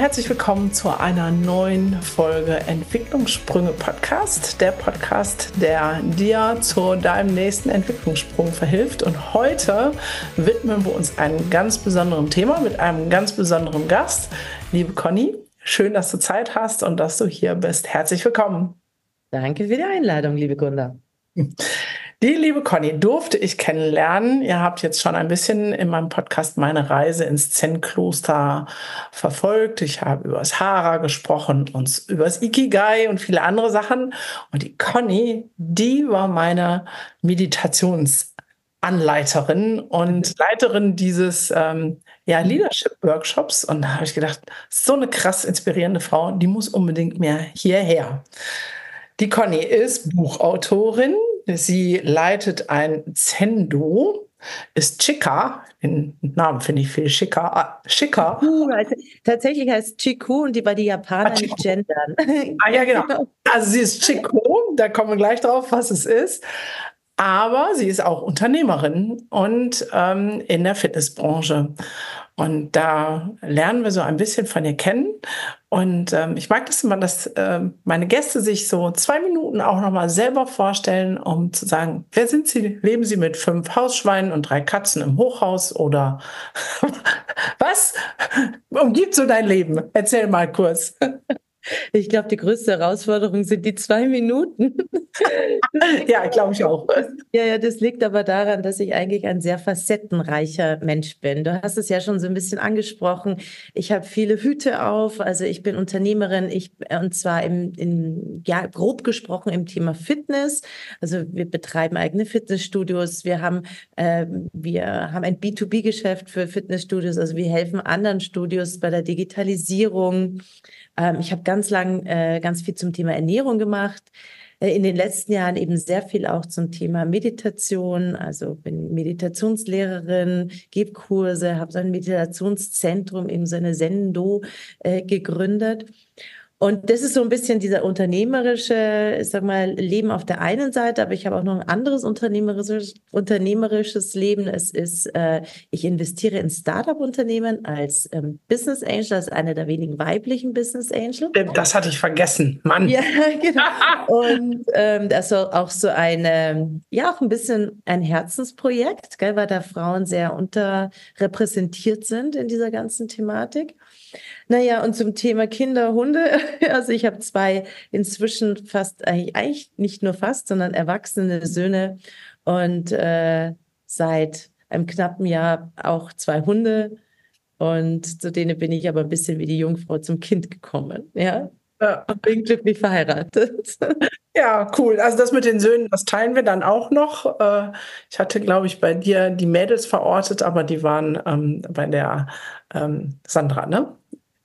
herzlich willkommen zu einer neuen Folge Entwicklungssprünge Podcast. Der Podcast, der dir zu deinem nächsten Entwicklungssprung verhilft. Und heute widmen wir uns einem ganz besonderen Thema mit einem ganz besonderen Gast. Liebe Conny, schön, dass du Zeit hast und dass du hier bist. Herzlich willkommen. Danke für die Einladung, liebe Gunda. Die liebe Conny durfte ich kennenlernen. Ihr habt jetzt schon ein bisschen in meinem Podcast meine Reise ins Zen-Kloster verfolgt. Ich habe über das Hara gesprochen und über das Ikigai und viele andere Sachen. Und die Conny, die war meine Meditationsanleiterin und Leiterin dieses Leadership-Workshops. Und da habe ich gedacht, so eine krass inspirierende Frau, die muss unbedingt mehr hierher. Die Conny ist Buchautorin. Sie leitet ein Zendo, ist Chika, den Namen finde ich viel schicker. Tatsächlich heißt Chiku und die bei den Japanern nicht gendern. Ja, genau. Also sie ist Chiku, da kommen wir gleich drauf, was es ist. Aber sie ist auch Unternehmerin und in der Fitnessbranche. Und da lernen wir so ein bisschen von ihr kennen. Und ich mag das immer, dass meine Gäste sich so 2 Minuten auch nochmal selber vorstellen, um zu sagen, wer sind sie? Leben sie mit 5 Hausschweinen und 3 Katzen im Hochhaus oder was umgibt so dein Leben? Erzähl mal kurz. Ich glaube, die größte Herausforderung sind die 2 Minuten. Ja, glaube ich auch. Ja, das liegt aber daran, dass ich eigentlich ein sehr facettenreicher Mensch bin. Du hast es ja schon so ein bisschen angesprochen. Ich habe viele Hüte auf. Also ich bin Unternehmerin, und zwar grob gesprochen im Thema Fitness. Also wir betreiben eigene Fitnessstudios. Wir haben ein B2B-Geschäft für Fitnessstudios. Also wir helfen anderen Studios bei der Digitalisierung. Ich habe ganz lang ganz viel zum Thema Ernährung gemacht. In den letzten Jahren eben sehr viel auch zum Thema Meditation. Also bin Meditationslehrerin, gebe Kurse, habe so ein Meditationszentrum, eben so eine Sendo gegründet. Und das ist so ein bisschen dieser unternehmerische, ich sag mal, Leben auf der einen Seite, aber ich habe auch noch ein anderes unternehmerisches Leben. Es ist, ich investiere in Startup-Unternehmen als Business Angel, als einer der wenigen weiblichen Business Angel. Das hatte ich vergessen, Mann. Ja, genau. Und das ist auch so auch ein bisschen ein Herzensprojekt, gell, weil da Frauen sehr unterrepräsentiert sind in dieser ganzen Thematik. Naja, und zum Thema Kinder, Hunde, also ich habe 2 inzwischen eigentlich nicht nur fast, sondern erwachsene Söhne und seit einem knappen Jahr auch 2 Hunde und zu denen bin ich aber ein bisschen wie die Jungfrau zum Kind gekommen, ja. Und bin glücklich verheiratet. Ja, cool. Also das mit den Söhnen, das teilen wir dann auch noch. Ich hatte, glaube ich, bei dir die Mädels verortet, aber die waren bei der Sandra, ne?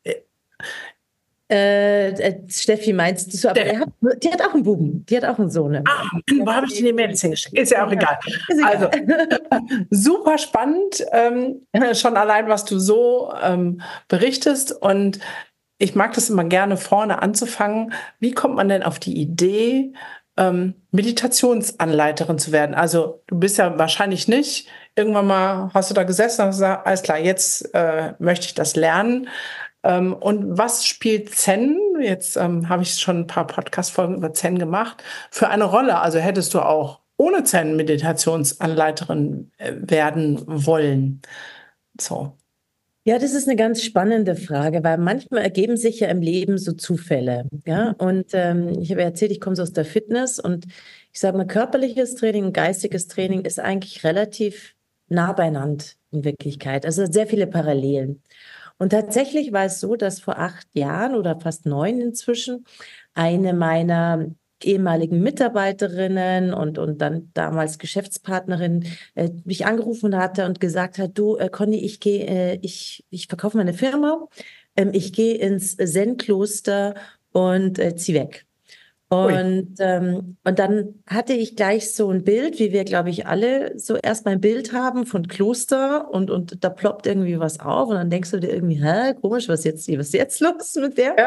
Steffi meinst du, aber die hat auch einen Buben, die hat auch einen Sohn. Wo habe ich die Mädels hingeschickt? Ist ja auch egal. Also super spannend, schon allein, was du so berichtest. Und ich mag das immer gerne, vorne anzufangen. Wie kommt man denn auf die Idee, Meditationsanleiterin zu werden? Also du bist ja wahrscheinlich nicht, irgendwann mal hast du da gesessen und gesagt, alles klar, jetzt möchte ich das lernen. Und was spielt Zen? Jetzt habe ich schon ein paar Podcast-Folgen über Zen gemacht, für eine Rolle. Also hättest du auch ohne Zen Meditationsanleiterin werden wollen? So. Ja, das ist eine ganz spannende Frage, weil manchmal ergeben sich ja im Leben so Zufälle. Ja? Und ich habe erzählt, ich komme so aus der Fitness und ich sage mal, körperliches Training und geistiges Training ist eigentlich relativ nah beieinander in Wirklichkeit. Also sehr viele Parallelen. Und tatsächlich war es so, dass vor 8 Jahren oder fast 9 inzwischen eine meiner ehemaligen Mitarbeiterinnen und dann damals Geschäftspartnerin mich angerufen hatte und gesagt hat, du Conny, ich verkaufe meine Firma, ich gehe ins Zen-Kloster und zieh weg. Und dann hatte ich gleich so ein Bild, wie wir, glaube ich, alle so erstmal ein Bild haben von Kloster und da ploppt irgendwie was auf und dann denkst du dir irgendwie, komisch, was jetzt los mit der? Ja.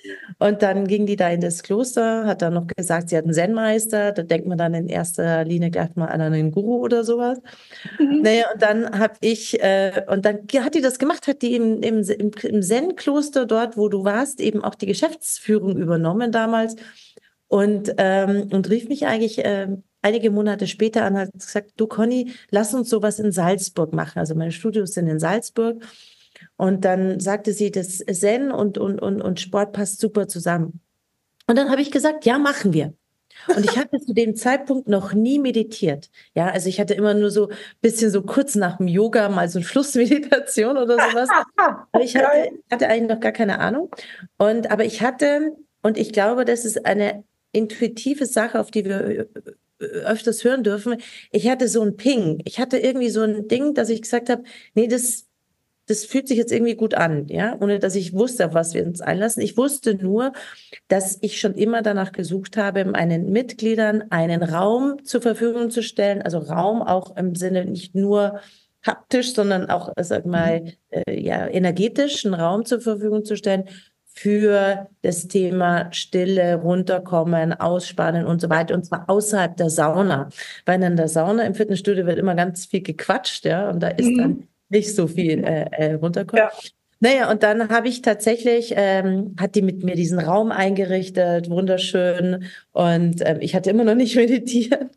Und dann ging die da in das Kloster, hat dann noch gesagt, sie hat einen Zen-Meister. Da denkt man dann in erster Linie gleich mal an einen Guru oder sowas. Mhm. Naja, und dann und dann hat die das gemacht, hat die im Zen-Kloster dort, wo du warst, eben auch die Geschäftsführung übernommen damals und rief mich eigentlich einige Monate später an, hat gesagt, du Conny, lass uns sowas in Salzburg machen. Also meine Studios sind in Salzburg. Und dann sagte sie, das Zen und Sport passt super zusammen. Und dann habe ich gesagt, ja, machen wir. Und ich hatte zu dem Zeitpunkt noch nie meditiert. Ja, also ich hatte immer nur so ein bisschen so kurz nach dem Yoga mal so eine Flussmeditation oder sowas. Aber ich Geil. hatte eigentlich noch gar keine Ahnung. Aber ich hatte, und ich glaube, das ist eine intuitive Sache, auf die wir öfters hören dürfen. Ich hatte so ein Ping. Ich hatte irgendwie so ein Ding, dass ich gesagt habe, nee, das fühlt sich jetzt irgendwie gut an, ja, ohne dass ich wusste, auf was wir uns einlassen. Ich wusste nur, dass ich schon immer danach gesucht habe, meinen Mitgliedern einen Raum zur Verfügung zu stellen, also Raum auch im Sinne nicht nur haptisch, sondern auch, sag mal, ja, energetisch einen Raum zur Verfügung zu stellen für das Thema Stille, runterkommen, ausspannen und so weiter, und zwar außerhalb der Sauna. Weil in der Sauna im Fitnessstudio wird immer ganz viel gequatscht, ja, und da ist dann Mhm. nicht so viel runterkommen. Ja. Naja, und dann habe ich tatsächlich, hat die mit mir diesen Raum eingerichtet, wunderschön. Und ich hatte immer noch nicht meditiert.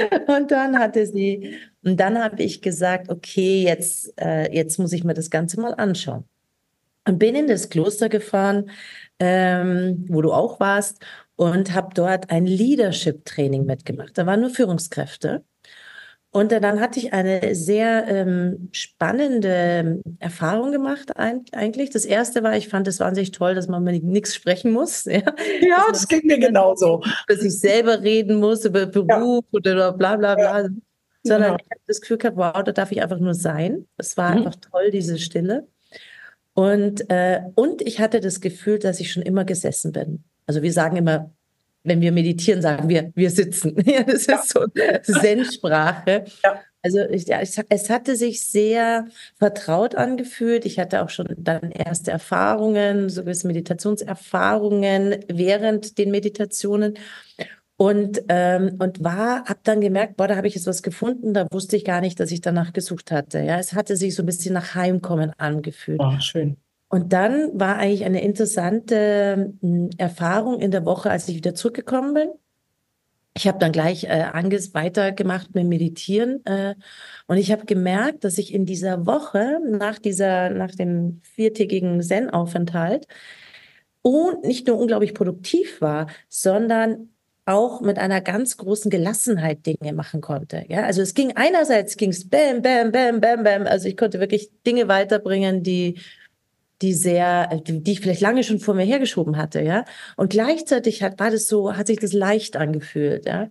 Und dann habe ich gesagt, okay, jetzt muss ich mir das Ganze mal anschauen. Und bin in das Kloster gefahren, wo du auch warst, und habe dort ein Leadership-Training mitgemacht. Da waren nur Führungskräfte. Und dann hatte ich eine sehr spannende Erfahrung gemacht eigentlich. Das erste war, ich fand es wahnsinnig toll, dass man mit nichts sprechen muss, ja? Ja, Dass das man ging mir genauso. über sich selber reden muss, über Ja, Beruf oder bla bla ja, bla, sondern genau. ich habe das Gefühl gehabt, wow, da darf ich einfach nur sein. Es war Mhm. einfach toll, diese Stille. Und ich hatte das Gefühl, dass ich schon immer gesessen bin. Also wir sagen immer, wenn wir meditieren, sagen wir sitzen. Ja, das Ja, ist so Zen-Sprache. ja. Also es hatte sich sehr vertraut angefühlt. Ich hatte auch schon dann erste Erfahrungen, so gewisse Meditationserfahrungen während den Meditationen habe dann gemerkt, boah, da habe ich jetzt was gefunden, da wusste ich gar nicht, dass ich danach gesucht hatte. Ja, es hatte sich so ein bisschen nach Heimkommen angefühlt. Oh, schön. Und dann war eigentlich eine interessante Erfahrung in der Woche, als ich wieder zurückgekommen bin. Ich habe dann gleich weitergemacht mit Meditieren und ich habe gemerkt, dass ich in dieser Woche nach dem viertägigen Zen-Aufenthalt und nicht nur unglaublich produktiv war, sondern auch mit einer ganz großen Gelassenheit Dinge machen konnte. Ja, also ging's bam, bam, bam, bam, bam. Also ich konnte wirklich Dinge weiterbringen, die ich vielleicht lange schon vor mir hergeschoben hatte, ja. Und gleichzeitig hat sich das leicht angefühlt, ja.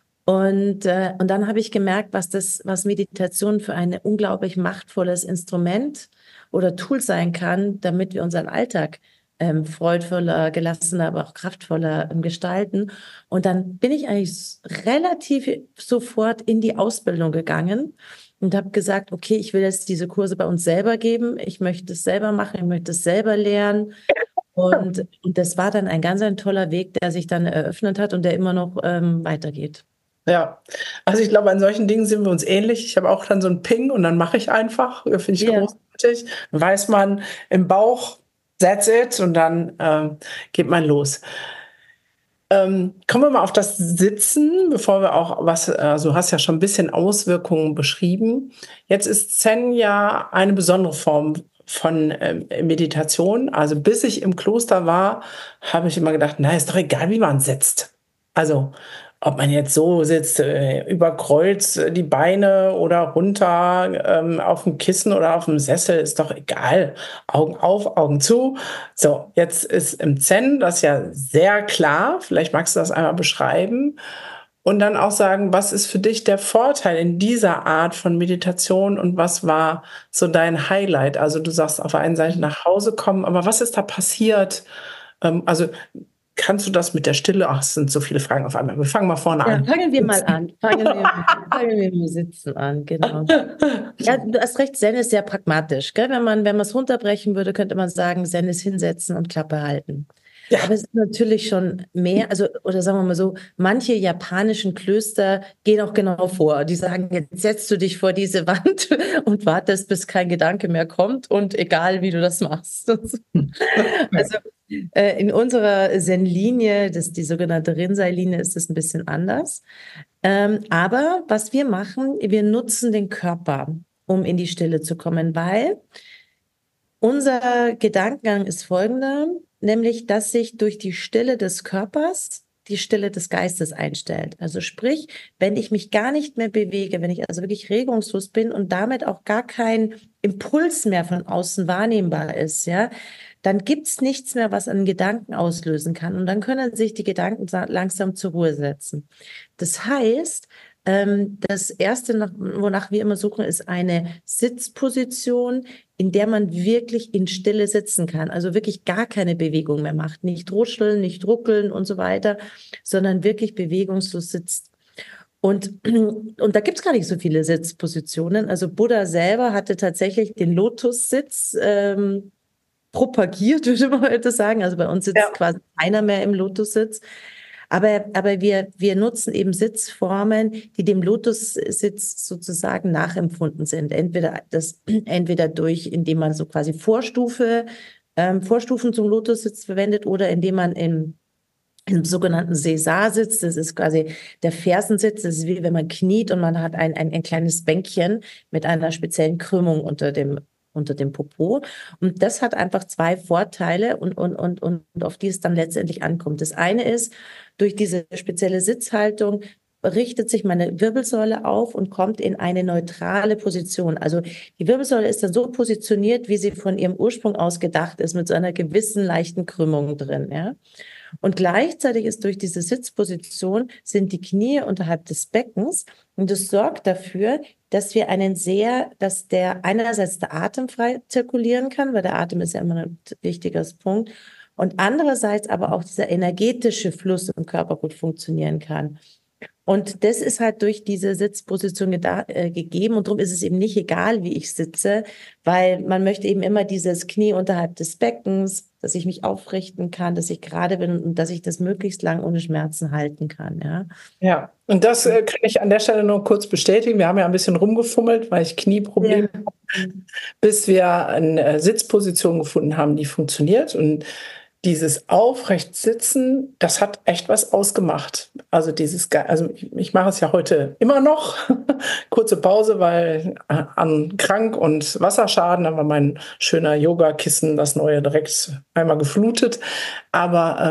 Und dann habe ich gemerkt, was Meditation für ein unglaublich machtvolles Instrument oder Tool sein kann, damit wir unseren Alltag freudvoller, gelassener, aber auch kraftvoller gestalten. Und dann bin ich eigentlich relativ sofort in die Ausbildung gegangen und habe gesagt, okay, ich will jetzt diese Kurse bei uns selber geben. Ich möchte es selber machen, ich möchte es selber lernen. Und das war dann ein toller Weg, der sich dann eröffnet hat und der immer noch weitergeht. Ja, also ich glaube, an solchen Dingen sind wir uns ähnlich. Ich habe auch dann so 'n Ping und dann mache ich einfach. Finde ich Ja, großartig. Dann weiß man im Bauch, that's it und dann, geht man los. Kommen wir mal auf das Sitzen, bevor wir auch also, du hast ja schon ein bisschen Auswirkungen beschrieben. Jetzt ist Zen ja eine besondere Form von, Meditation. Also, bis ich im Kloster war, habe ich immer gedacht: „Na, ist doch egal, wie man sitzt.“ Also, ob man jetzt so sitzt, über Kreuz, die Beine oder runter, auf dem Kissen oder auf dem Sessel, ist doch egal. Augen auf, Augen zu. So, jetzt ist im Zen das ja sehr klar. Vielleicht magst du das einmal beschreiben und dann auch sagen, was ist für dich der Vorteil in dieser Art von Meditation und was war so dein Highlight? Also, du sagst auf der einen Seite nach Hause kommen, aber was ist da passiert? Also, kannst du das mit der Stille ach, es sind so viele Fragen auf einmal. Wir fangen mal vorne ja, an. fangen wir mal an. Fangen wir mit dem Sitzen an, genau. Ja, du hast recht, Zen ist sehr pragmatisch, gell? Wenn man es runterbrechen würde, könnte man sagen, Zen ist hinsetzen und Klappe halten. Ja, Aber es ist natürlich schon mehr, also, oder sagen wir mal so, manche japanischen Klöster gehen auch genau vor. Die sagen, jetzt setzt du dich vor diese Wand und wartest, bis kein Gedanke mehr kommt und egal, wie du das machst. Also in unserer Zen-Linie, das ist die sogenannte Rinzai-Linie, ist das ein bisschen anders. Aber was wir machen, wir nutzen den Körper, um in die Stille zu kommen, weil unser Gedankengang ist folgender, nämlich, dass sich durch die Stille des Körpers die Stille des Geistes einstellt. Also sprich, wenn ich mich gar nicht mehr bewege, wenn ich also wirklich regungslos bin und damit auch gar kein Impuls mehr von außen wahrnehmbar ist, ja, dann gibt's nichts mehr, was einen Gedanken auslösen kann. Und dann können sich die Gedanken langsam zur Ruhe setzen. Das heißt, das Erste, wonach wir immer suchen, ist eine Sitzposition, in der man wirklich in Stille sitzen kann. Also wirklich gar keine Bewegung mehr macht. Nicht ruscheln, nicht ruckeln und so weiter, sondern wirklich bewegungslos sitzt. Und da gibt's gar nicht so viele Sitzpositionen. Also Buddha selber hatte tatsächlich den Lotussitz propagiert, würde man heute sagen. Also bei uns sitzt quasi keiner mehr im Lotussitz. Aber wir nutzen eben Sitzformen, die dem Lotussitz sozusagen nachempfunden sind. Entweder durch, indem man so quasi Vorstufen zum Lotussitz verwendet oder indem man im sogenannten Sesar sitzt. Das ist quasi der Fersensitz. Das ist wie wenn man kniet und man hat ein kleines Bänkchen mit einer speziellen Krümmung unter dem Popo. Und das hat einfach zwei Vorteile und auf die es dann letztendlich ankommt. Das eine ist, durch diese spezielle Sitzhaltung richtet sich meine Wirbelsäule auf und kommt in eine neutrale Position. Also die Wirbelsäule ist dann so positioniert, wie sie von ihrem Ursprung aus gedacht ist, mit so einer gewissen leichten Krümmung drin, ja. Und gleichzeitig ist durch diese Sitzposition sind die Knie unterhalb des Beckens und das sorgt dafür, dass der einerseits der Atem frei zirkulieren kann, weil der Atem ist ja immer ein wichtiger Punkt, und andererseits aber auch dieser energetische Fluss im Körper gut funktionieren kann. Und das ist halt durch diese Sitzposition gegeben und darum ist es eben nicht egal, wie ich sitze, weil man möchte eben immer dieses Knie unterhalb des Beckens, dass ich mich aufrichten kann, dass ich gerade bin und dass ich das möglichst lang ohne Schmerzen halten kann, ja. ja. Und das kann ich an der Stelle nur kurz bestätigen. Wir haben ja ein bisschen rumgefummelt, weil ich Knieprobleme habe, bis wir eine Sitzposition gefunden haben, die funktioniert. Und dieses Aufrechtsitzen, das hat echt was ausgemacht. Also ich mache es ja heute immer noch. Kurze Pause, weil an krank und Wasserschaden, da war mein schöner Yogakissen, das neue, direkt einmal geflutet. Aber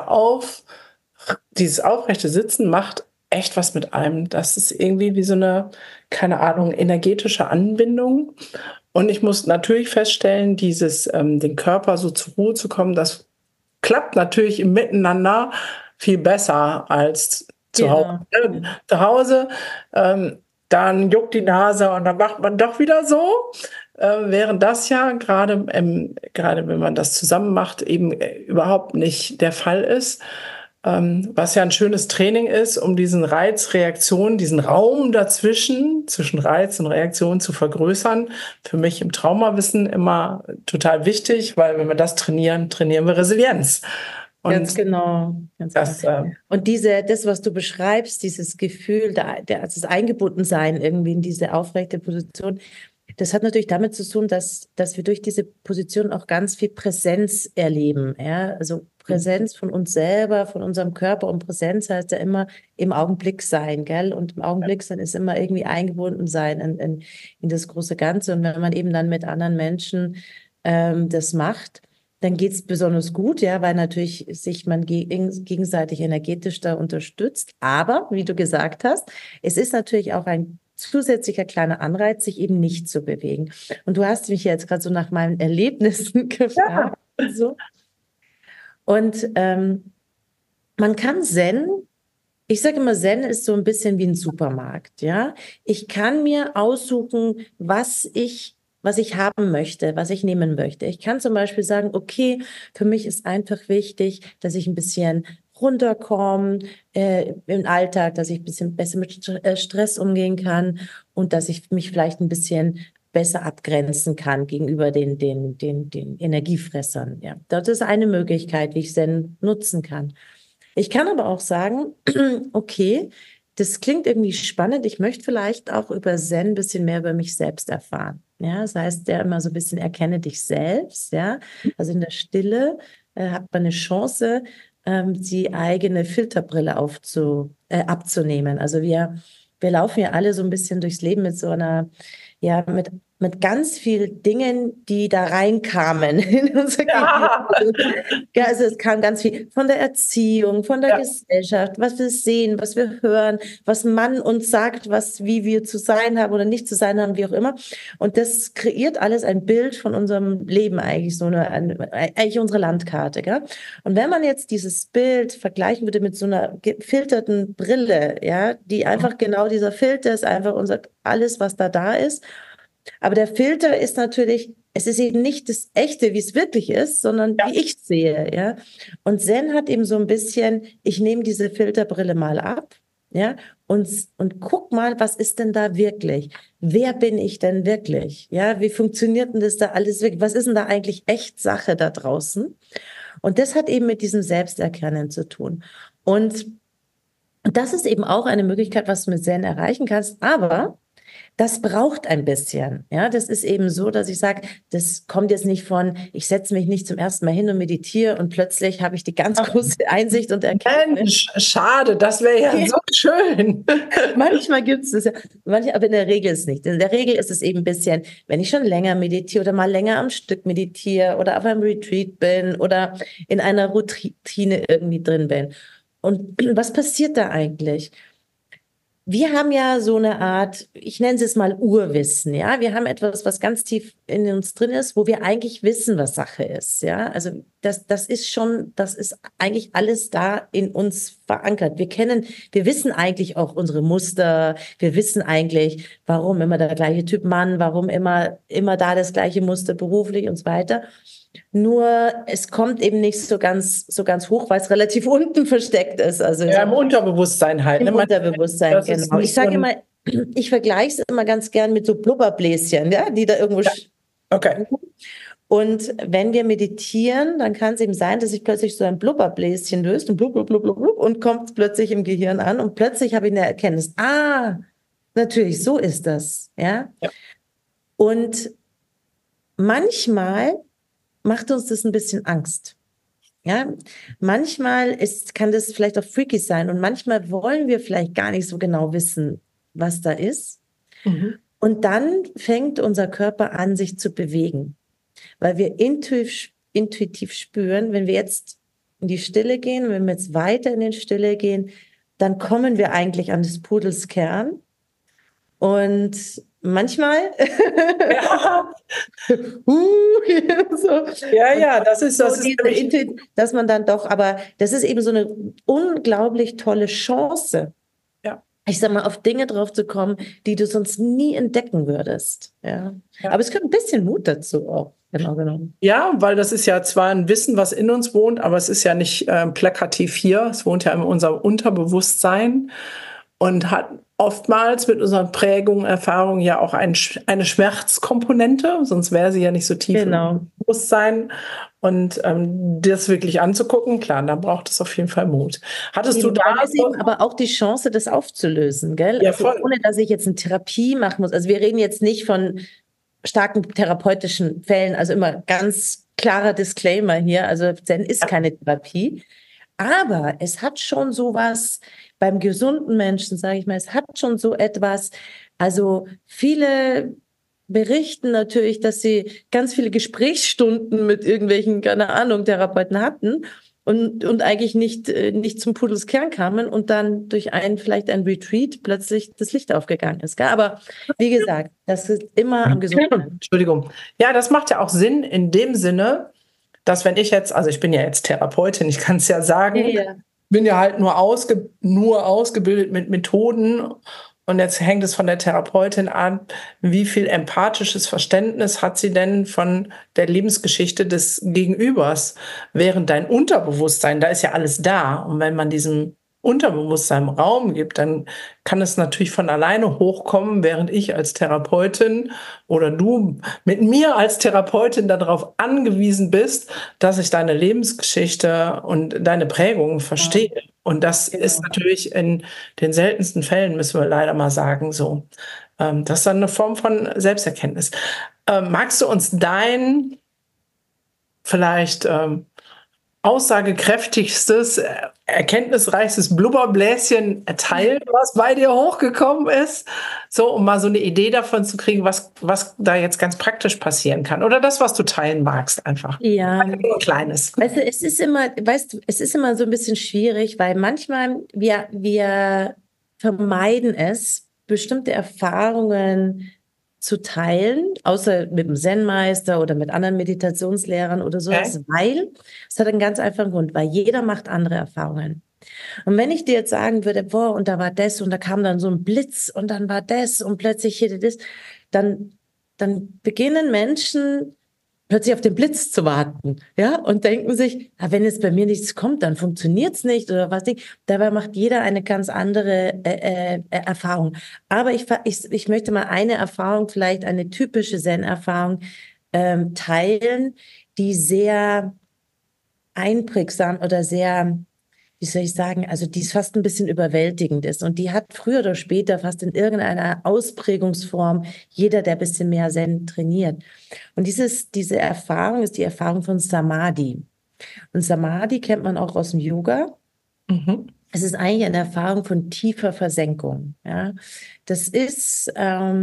dieses aufrechte Sitzen macht echt was mit einem. Das ist irgendwie wie so eine, keine Ahnung, energetische Anbindung. Und ich muss natürlich feststellen, den Körper so zur Ruhe zu kommen, das klappt natürlich im Miteinander viel besser als zu Hause. Zu Hause, dann juckt die Nase und dann macht man doch wieder so. Während das ja gerade wenn man das zusammen macht, eben überhaupt nicht der Fall ist. Was ja ein schönes Training ist, um diesen Reizreaktion, diesen Raum zwischen Reiz und Reaktion zu vergrößern. Für mich im Traumawissen immer total wichtig, weil wenn wir das trainieren, trainieren wir Resilienz. Und ganz genau. Und das, was du beschreibst, dieses Gefühl, das Eingebundensein irgendwie in diese aufrechte Position, das hat natürlich damit zu tun, dass wir durch diese Position auch ganz viel Präsenz erleben. Ja? Also Präsenz von uns selber, von unserem Körper. Und Präsenz heißt ja immer im Augenblick sein, gell? Und im Augenblick sein ist immer irgendwie eingebunden sein in das große Ganze. Und wenn man eben dann mit anderen Menschen das macht, dann geht's besonders gut, ja, weil natürlich sich man gegenseitig energetisch da unterstützt. Aber, wie du gesagt hast, es ist natürlich auch ein zusätzlicher kleiner Anreiz, sich eben nicht zu bewegen. Und du hast mich jetzt gerade so nach meinen Erlebnissen gefragt. Ja. Und so. Und man kann Zen, ich sage immer, Zen ist so ein bisschen wie ein Supermarkt, ja. Ich kann mir aussuchen, was ich haben möchte, was ich nehmen möchte. Ich kann zum Beispiel sagen, okay, für mich ist einfach wichtig, dass ich ein bisschen runterkomme im Alltag, dass ich ein bisschen besser mit Stress umgehen kann und dass ich mich vielleicht ein bisschen besser abgrenzen kann gegenüber den Energiefressern. Ja, das ist eine Möglichkeit, wie ich Zen nutzen kann. Ich kann aber auch sagen, okay, das klingt irgendwie spannend. Ich möchte vielleicht auch über Zen ein bisschen mehr über mich selbst erfahren. Ja, das heißt ja immer so ein bisschen erkenne dich selbst. Ja, also in der Stille hat man eine Chance, die eigene Filterbrille abzunehmen. Also wir laufen ja alle so ein bisschen durchs Leben mit so einer, ja, mit ganz vielen Dingen, die da reinkamen in unser Gehirn. Ja, also es kam ganz viel von der Erziehung, von der Gesellschaft, was wir sehen, was wir hören, was man uns sagt, wie wir zu sein haben oder nicht zu sein haben, wie auch immer. Und das kreiert alles ein Bild von unserem Leben eigentlich, eigentlich unsere Landkarte. Gell? Und wenn man jetzt dieses Bild vergleichen würde mit so einer gefilterten Brille, ja, die einfach genau dieser Filter ist, einfach alles, was da ist. Aber der Filter ist natürlich, es ist eben nicht das Echte, wie es wirklich ist, sondern wie ich sehe, ja. Und Zen hat eben so ein bisschen, ich nehme diese Filterbrille mal ab, ja, und guck mal, was ist denn da wirklich? Wer bin ich denn wirklich? Ja, wie funktioniert denn das da alles wirklich? Was ist denn da eigentlich echt Sache da draußen? Und das hat eben mit diesem Selbsterkennen zu tun. Und das ist eben auch eine Möglichkeit, was du mit Zen erreichen kannst, aber das braucht ein bisschen. Ja, das ist eben so, dass ich sage, das kommt jetzt nicht von, ich setze mich nicht zum ersten Mal hin und meditiere und plötzlich habe ich die ganz große Einsicht und Erkenntnis. Mensch, schade, das wäre ja so schön. Manchmal gibt es das ja, aber in der Regel ist es nicht. In der Regel ist es eben ein bisschen, wenn ich schon länger meditiere oder mal länger am Stück meditiere oder auf einem Retreat bin oder in einer Routine irgendwie drin bin. Und was passiert da eigentlich? Wir haben ja so eine Art, ich nenne es mal Urwissen, ja. Wir haben etwas, was ganz tief in uns drin ist, wo wir eigentlich wissen, was Sache ist, ja. Also das ist eigentlich alles da in uns verankert. Wir wissen eigentlich auch unsere Muster. Wir wissen eigentlich, warum immer der gleiche Typ Mann, warum immer da das gleiche Muster beruflich und so weiter. Nur es kommt eben nicht so ganz hoch, weil es relativ unten versteckt ist. Also ja, im Unterbewusstsein halt. Im Unterbewusstsein, genau. Ich sage immer, ich vergleiche es immer ganz gern mit so Blubberbläschen, ja, die da irgendwo. Ja. Okay. Und wenn wir meditieren, dann kann es eben sein, dass sich plötzlich so ein Blubberbläschen löst und blub, blub, blub, blub, blub, und kommt plötzlich im Gehirn an und plötzlich habe ich eine Erkenntnis. Ah, natürlich, so ist das, ja. Und manchmal macht uns das ein bisschen Angst. Ja, manchmal kann das vielleicht auch freaky sein und manchmal wollen wir vielleicht gar nicht so genau wissen, was da ist. Mhm. Und dann fängt unser Körper an, sich zu bewegen, weil wir intuitiv spüren, wenn wir jetzt in die Stille gehen, wenn wir jetzt weiter in die Stille gehen, dann kommen wir eigentlich an des Pudels Kern. Und manchmal so. Ja, das ist dass man dann doch, aber das ist eben so eine unglaublich tolle Chance. Ja. Ich sag mal, auf Dinge drauf zu kommen, die du sonst nie entdecken würdest. Ja. Aber es gehört ein bisschen Mut dazu auch. Genau genommen. Ja, weil das ist ja zwar ein Wissen, was in uns wohnt, aber es ist ja nicht plakativ hier. Es wohnt ja in unserem Unterbewusstsein und hat oftmals mit unseren Prägungen, Erfahrungen ja auch eine Schmerzkomponente, sonst wäre sie ja nicht so tief im Bewusstsein. Und das wirklich anzugucken, klar, da braucht es auf jeden Fall Mut. Hattest du da aber auch die Chance, das aufzulösen, gell? Ja, also, ohne dass ich jetzt eine Therapie machen muss. Also wir reden jetzt nicht von starken therapeutischen Fällen, also immer ganz klarer Disclaimer hier, also Zen ist keine Therapie, aber es hat schon sowas, beim gesunden Menschen, sage ich mal, es hat schon so etwas, also viele berichten natürlich, dass sie ganz viele Gesprächsstunden mit irgendwelchen, keine Ahnung, Therapeuten hatten und eigentlich nicht zum Pudelskern kamen und dann durch vielleicht ein Retreat plötzlich das Licht aufgegangen ist. Gell? Aber wie gesagt, das ist immer am gesunden. Entschuldigung. Ja, das macht ja auch Sinn in dem Sinne, dass wenn ich jetzt, also ich bin ja jetzt Therapeutin, ich kann es ja sagen, bin ja halt nur ausgebildet mit Methoden. Und jetzt hängt es von der Therapeutin an, wie viel empathisches Verständnis hat sie denn von der Lebensgeschichte des Gegenübers, während dein Unterbewusstsein, da ist ja alles da. Und wenn man diesem Unterbewusstsein Raum gibt, dann kann es natürlich von alleine hochkommen, während ich als Therapeutin oder du mit mir als Therapeutin darauf angewiesen bist, dass ich deine Lebensgeschichte und deine Prägungen Ja, verstehe. Und das ist genau. natürlich in den seltensten Fällen, müssen wir leider mal sagen, so. Das ist dann eine Form von Selbsterkenntnis. Magst du uns dein vielleicht aussagekräftigstes, erkenntnisreichstes Blubberbläschen teilen, was bei dir hochgekommen ist, so um mal so eine Idee davon zu kriegen, was da jetzt ganz praktisch passieren kann. Oder das, was du teilen magst, einfach. Ja, Nur ein kleines. also es ist immer so ein bisschen schwierig, weil manchmal wir vermeiden es, bestimmte Erfahrungen zu teilen, außer mit dem Zen-Meister oder mit anderen Meditationslehrern oder Okay? sowas, weil es hat einen ganz einfachen Grund, weil jeder macht andere Erfahrungen. Und wenn ich dir jetzt sagen würde, boah, und da war das und da kam dann so ein Blitz und dann war das und plötzlich hier das, dann, dann beginnen Menschen plötzlich auf den Blitz zu warten, ja, und denken sich, ah, wenn jetzt bei mir nichts kommt, dann funktioniert's nicht oder was nicht. Dabei macht jeder eine ganz andere Erfahrung. Aber ich möchte mal eine Erfahrung, vielleicht eine typische Zen-Erfahrung teilen, die sehr einprägsam oder sehr, wie soll ich sagen, also die ist fast ein bisschen überwältigend ist. Und die hat früher oder später fast in irgendeiner Ausprägungsform jeder, der ein bisschen mehr Zen trainiert. Und diese Erfahrung ist die Erfahrung von Samadhi. Und Samadhi kennt man auch aus dem Yoga. Mhm. Es ist eigentlich eine Erfahrung von tiefer Versenkung. Ja? Das ist,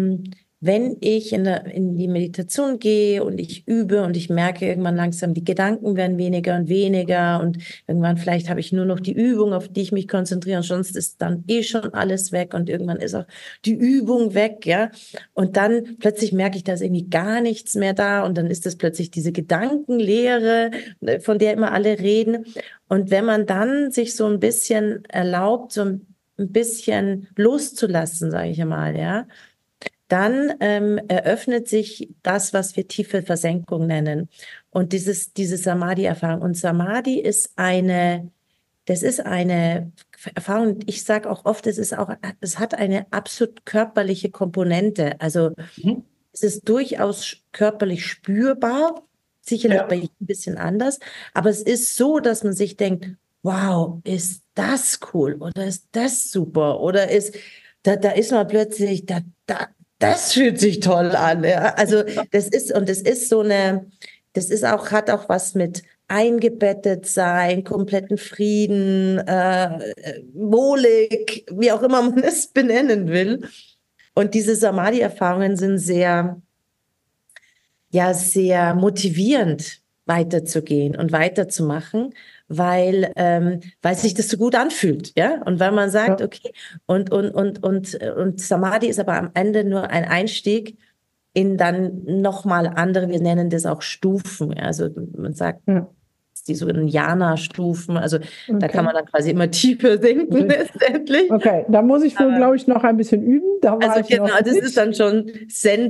wenn ich in die Meditation gehe und ich übe und ich merke irgendwann langsam, die Gedanken werden weniger und weniger und irgendwann vielleicht habe ich nur noch die Übung, auf die ich mich konzentriere und sonst ist dann eh schon alles weg und irgendwann ist auch die Übung weg, ja. Und dann plötzlich merke ich, da ist irgendwie gar nichts mehr da und dann ist das plötzlich diese Gedankenlehre, von der immer alle reden. Und wenn man dann sich so ein bisschen erlaubt, so ein bisschen loszulassen, sage ich mal, ja, dann eröffnet sich das, was wir tiefe Versenkung nennen. Und diese Samadhi-Erfahrung. Und Samadhi ist das ist eine Erfahrung, ich sage auch oft, es hat eine absolut körperliche Komponente. Also Mhm. es ist durchaus körperlich spürbar, sicherlich Ja. bei jedem ein bisschen anders, aber es ist so, dass man sich denkt, wow, ist das cool oder ist das super oder da ist man plötzlich, das fühlt sich toll an. Ja? Also das ist so das ist auch, hat auch was mit eingebettet sein, kompletten Frieden, wohlig, wie auch immer man es benennen will. Und diese Samadhi-Erfahrungen sind sehr motivierend, weiterzugehen und weiterzumachen, weil sich das so gut anfühlt, ja. Und weil man sagt, Ja. okay, und Samadhi ist aber am Ende nur ein Einstieg in dann nochmal andere, wir nennen das auch Stufen. Ja? Also man sagt, Ja. die sogenannten Jhana-Stufen, also da kann Okay. man dann quasi immer tiefer sinken letztendlich. Okay, da muss ich wohl, glaube ich, noch ein bisschen üben. Da war Also ich genau, noch das ist nicht. dann schon Zen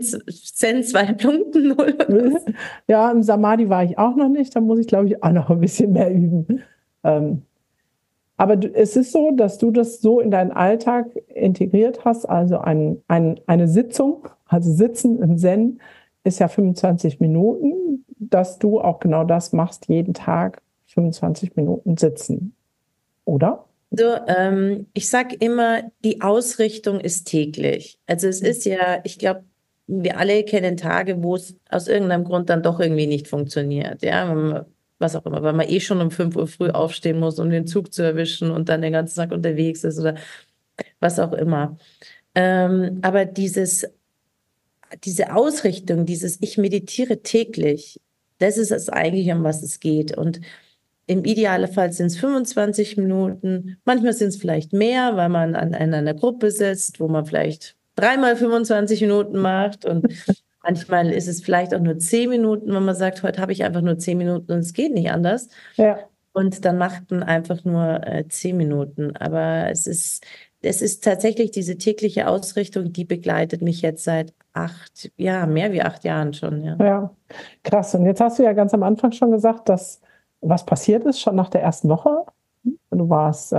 2.0. Ja, im Samadhi war ich auch noch nicht. Da muss ich, glaube ich, auch noch ein bisschen mehr üben. Ähm, aber es ist so, dass du das so in deinen Alltag integriert hast. Also eine Sitzung, also Sitzen im Zen ist ja 25 Minuten, dass du auch genau das machst, jeden Tag 25 Minuten sitzen, oder? So, ich sage immer, die Ausrichtung ist täglich. Also es ist ja, ich glaube, wir alle kennen Tage, wo es aus irgendeinem Grund dann doch irgendwie nicht funktioniert. Ja, was auch immer, weil man eh schon um 5 Uhr früh aufstehen muss, um den Zug zu erwischen und dann den ganzen Tag unterwegs ist oder was auch immer. Aber diese Ausrichtung, dieses Ich meditiere täglich, das ist es eigentlich, um was es geht. Und im Idealfall sind es 25 Minuten, manchmal sind es vielleicht mehr, weil man an einer Gruppe sitzt, wo man vielleicht dreimal 25 Minuten macht und manchmal ist es vielleicht auch nur 10 Minuten, wenn man sagt, heute habe ich einfach nur 10 Minuten und es geht nicht anders. Ja. Und dann macht man einfach nur 10 Minuten. Aber es ist tatsächlich diese tägliche Ausrichtung, die begleitet mich jetzt seit mehr wie 8 Jahren schon, ja. Ja, krass. Und jetzt hast du ja ganz am Anfang schon gesagt, dass was passiert ist, schon nach der ersten Woche. Du warst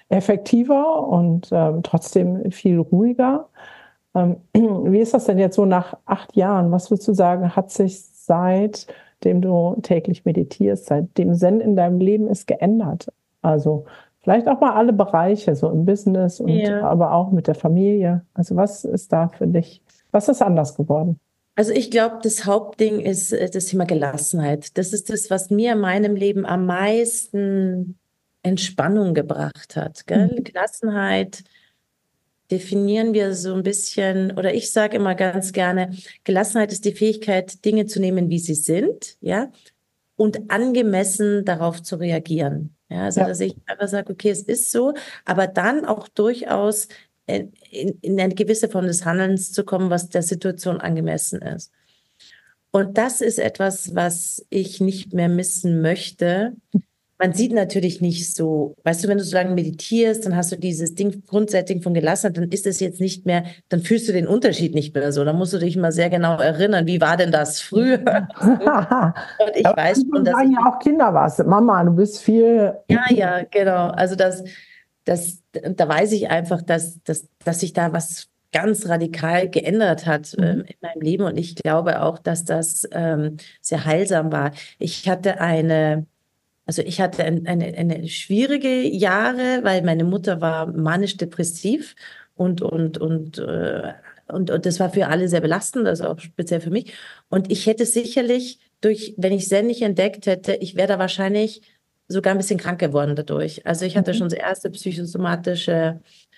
effektiver und trotzdem viel ruhiger. Wie ist das denn jetzt so nach 8 Jahren? Was würdest du sagen, hat sich seitdem du täglich meditierst, seitdem Zen in deinem Leben ist, geändert? Also vielleicht auch mal alle Bereiche, so im Business und Ja. aber auch mit der Familie. Also was ist da für dich, was ist anders geworden? Also ich glaube, das Hauptding ist das Thema Gelassenheit. Das ist das, was mir in meinem Leben am meisten Entspannung gebracht hat. Gell? Gelassenheit definieren wir so ein bisschen, oder ich sage immer ganz gerne, Gelassenheit ist die Fähigkeit, Dinge zu nehmen, wie sie sind, ja, und angemessen darauf zu reagieren. Ja, also Ja. dass ich einfach sage, okay, es ist so, aber dann auch durchaus in eine gewisse Form des Handelns zu kommen, was der Situation angemessen ist. Und das ist etwas, was ich nicht mehr missen möchte. Man sieht natürlich nicht so, weißt du, wenn du so lange meditierst, dann hast du dieses Ding, Grundsetting von Gelassenheit, dann ist es jetzt nicht mehr, dann fühlst du den Unterschied nicht mehr so. Da musst du dich mal sehr genau erinnern, wie war denn das früher? Und ich weiß schon, dass sagen ja auch Kinder was. Mama, du bist viel. ja, genau. Also da weiß ich einfach, dass sich da was ganz radikal geändert hat in meinem Leben. Und ich glaube auch, dass das sehr heilsam war. Ich hatte eine schwierige Jahre, weil meine Mutter war manisch-depressiv und das war für alle sehr belastend, also auch speziell für mich. Und ich hätte sicherlich wenn ich Zen nicht entdeckt hätte, ich wäre da wahrscheinlich sogar ein bisschen krank geworden dadurch. Also ich hatte schon so erste psychosomatische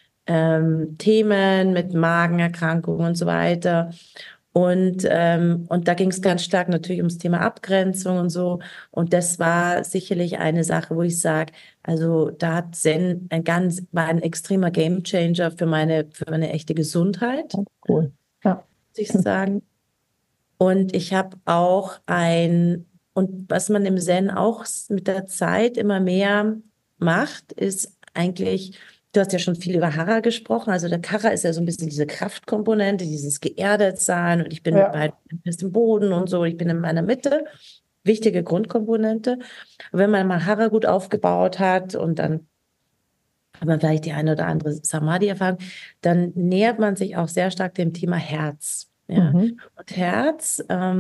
Themen mit Magenerkrankungen und so weiter. Und da ging es ganz stark natürlich ums Thema Abgrenzung und so. Und das war sicherlich eine Sache, wo ich sage, also da hat Zen war ein extremer Gamechanger für meine echte Gesundheit, Cool. Ja. muss ich sagen. Und ich habe auch und was man im Zen auch mit der Zeit immer mehr macht, ist eigentlich, du hast ja schon viel über Hara gesprochen, also der Hara ist ja so ein bisschen diese Kraftkomponente, dieses Geerdetsein und ich bin fest im Boden und so, ich bin in meiner Mitte, wichtige Grundkomponente. Und wenn man mal Hara gut aufgebaut hat und dann hat man vielleicht die eine oder andere Samadhi-Erfahrung, dann nähert man sich auch sehr stark dem Thema Herz. Ja? Und Herz,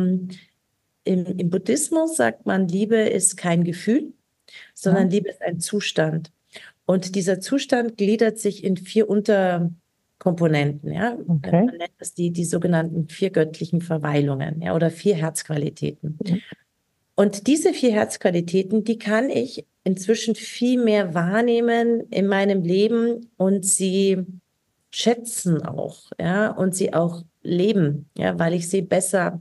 im Buddhismus sagt man, Liebe ist kein Gefühl, sondern Liebe ist ein Zustand. Und dieser Zustand gliedert sich in 4 Unterkomponenten. Ja? Okay. Man nennt das die sogenannten 4 göttlichen Verweilungen, ja? Oder 4 Herzqualitäten. Und diese 4 Herzqualitäten, die kann ich inzwischen viel mehr wahrnehmen in meinem Leben und sie schätzen auch, ja, und sie auch leben, ja, weil ich sie besser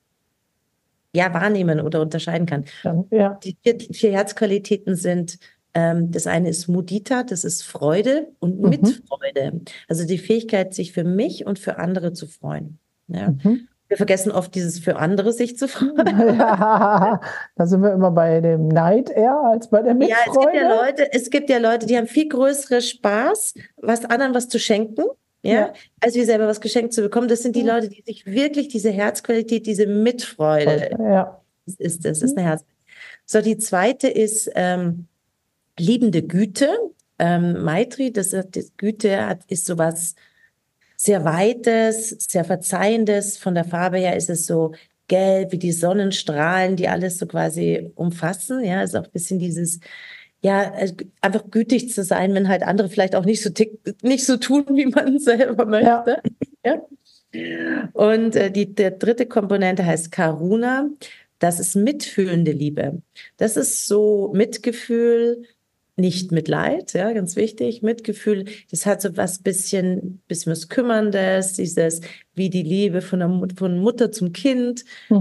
wahrnehmen oder unterscheiden kann. Ja. Die 4 Herzqualitäten sind, das eine ist Mudita, das ist Freude und Mitfreude. Also die Fähigkeit, sich für mich und für andere zu freuen. Ja. Wir vergessen oft dieses für andere sich zu freuen. Ja, da sind wir immer bei dem Neid eher als bei der Mitfreude. Ja, es gibt ja Leute, die haben viel größere Spaß, anderen was zu schenken, ja, als wir selber was geschenkt zu bekommen. Das sind die Leute, die sich wirklich diese Herzqualität, diese Mitfreude, das ist eine Herz. So, die zweite ist liebende Güte. Maitri, das Güte ist sowas sehr Weites, sehr Verzeihendes. Von der Farbe her ist es so gelb wie die Sonnenstrahlen, die alles so quasi umfassen. Ja, ist auch ein bisschen dieses, einfach gütig zu sein, wenn halt andere vielleicht auch nicht so tun, wie man selber möchte. Ja. Und der dritte Komponente heißt Karuna. Das ist mitfühlende Liebe. Das ist so Mitgefühl, nicht Mitleid, ja, ganz wichtig. Mitgefühl, das hat so was bisschen was Kümmerndes, dieses, wie die Liebe von Mutter zum Kind.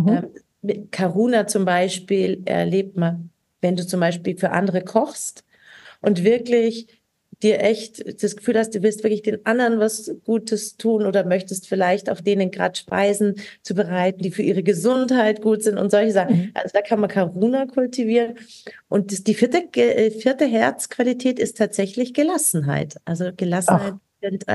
Karuna zum Beispiel erlebt man, wenn du zum Beispiel für andere kochst und wirklich dir echt das Gefühl hast, du willst wirklich den anderen was Gutes tun oder möchtest vielleicht auch denen gerade Speisen zubereiten, die für ihre Gesundheit gut sind und solche Sachen. Also da kann man Karuna kultivieren. Und die vierte Herzqualität ist tatsächlich Gelassenheit. Also Gelassenheit gilt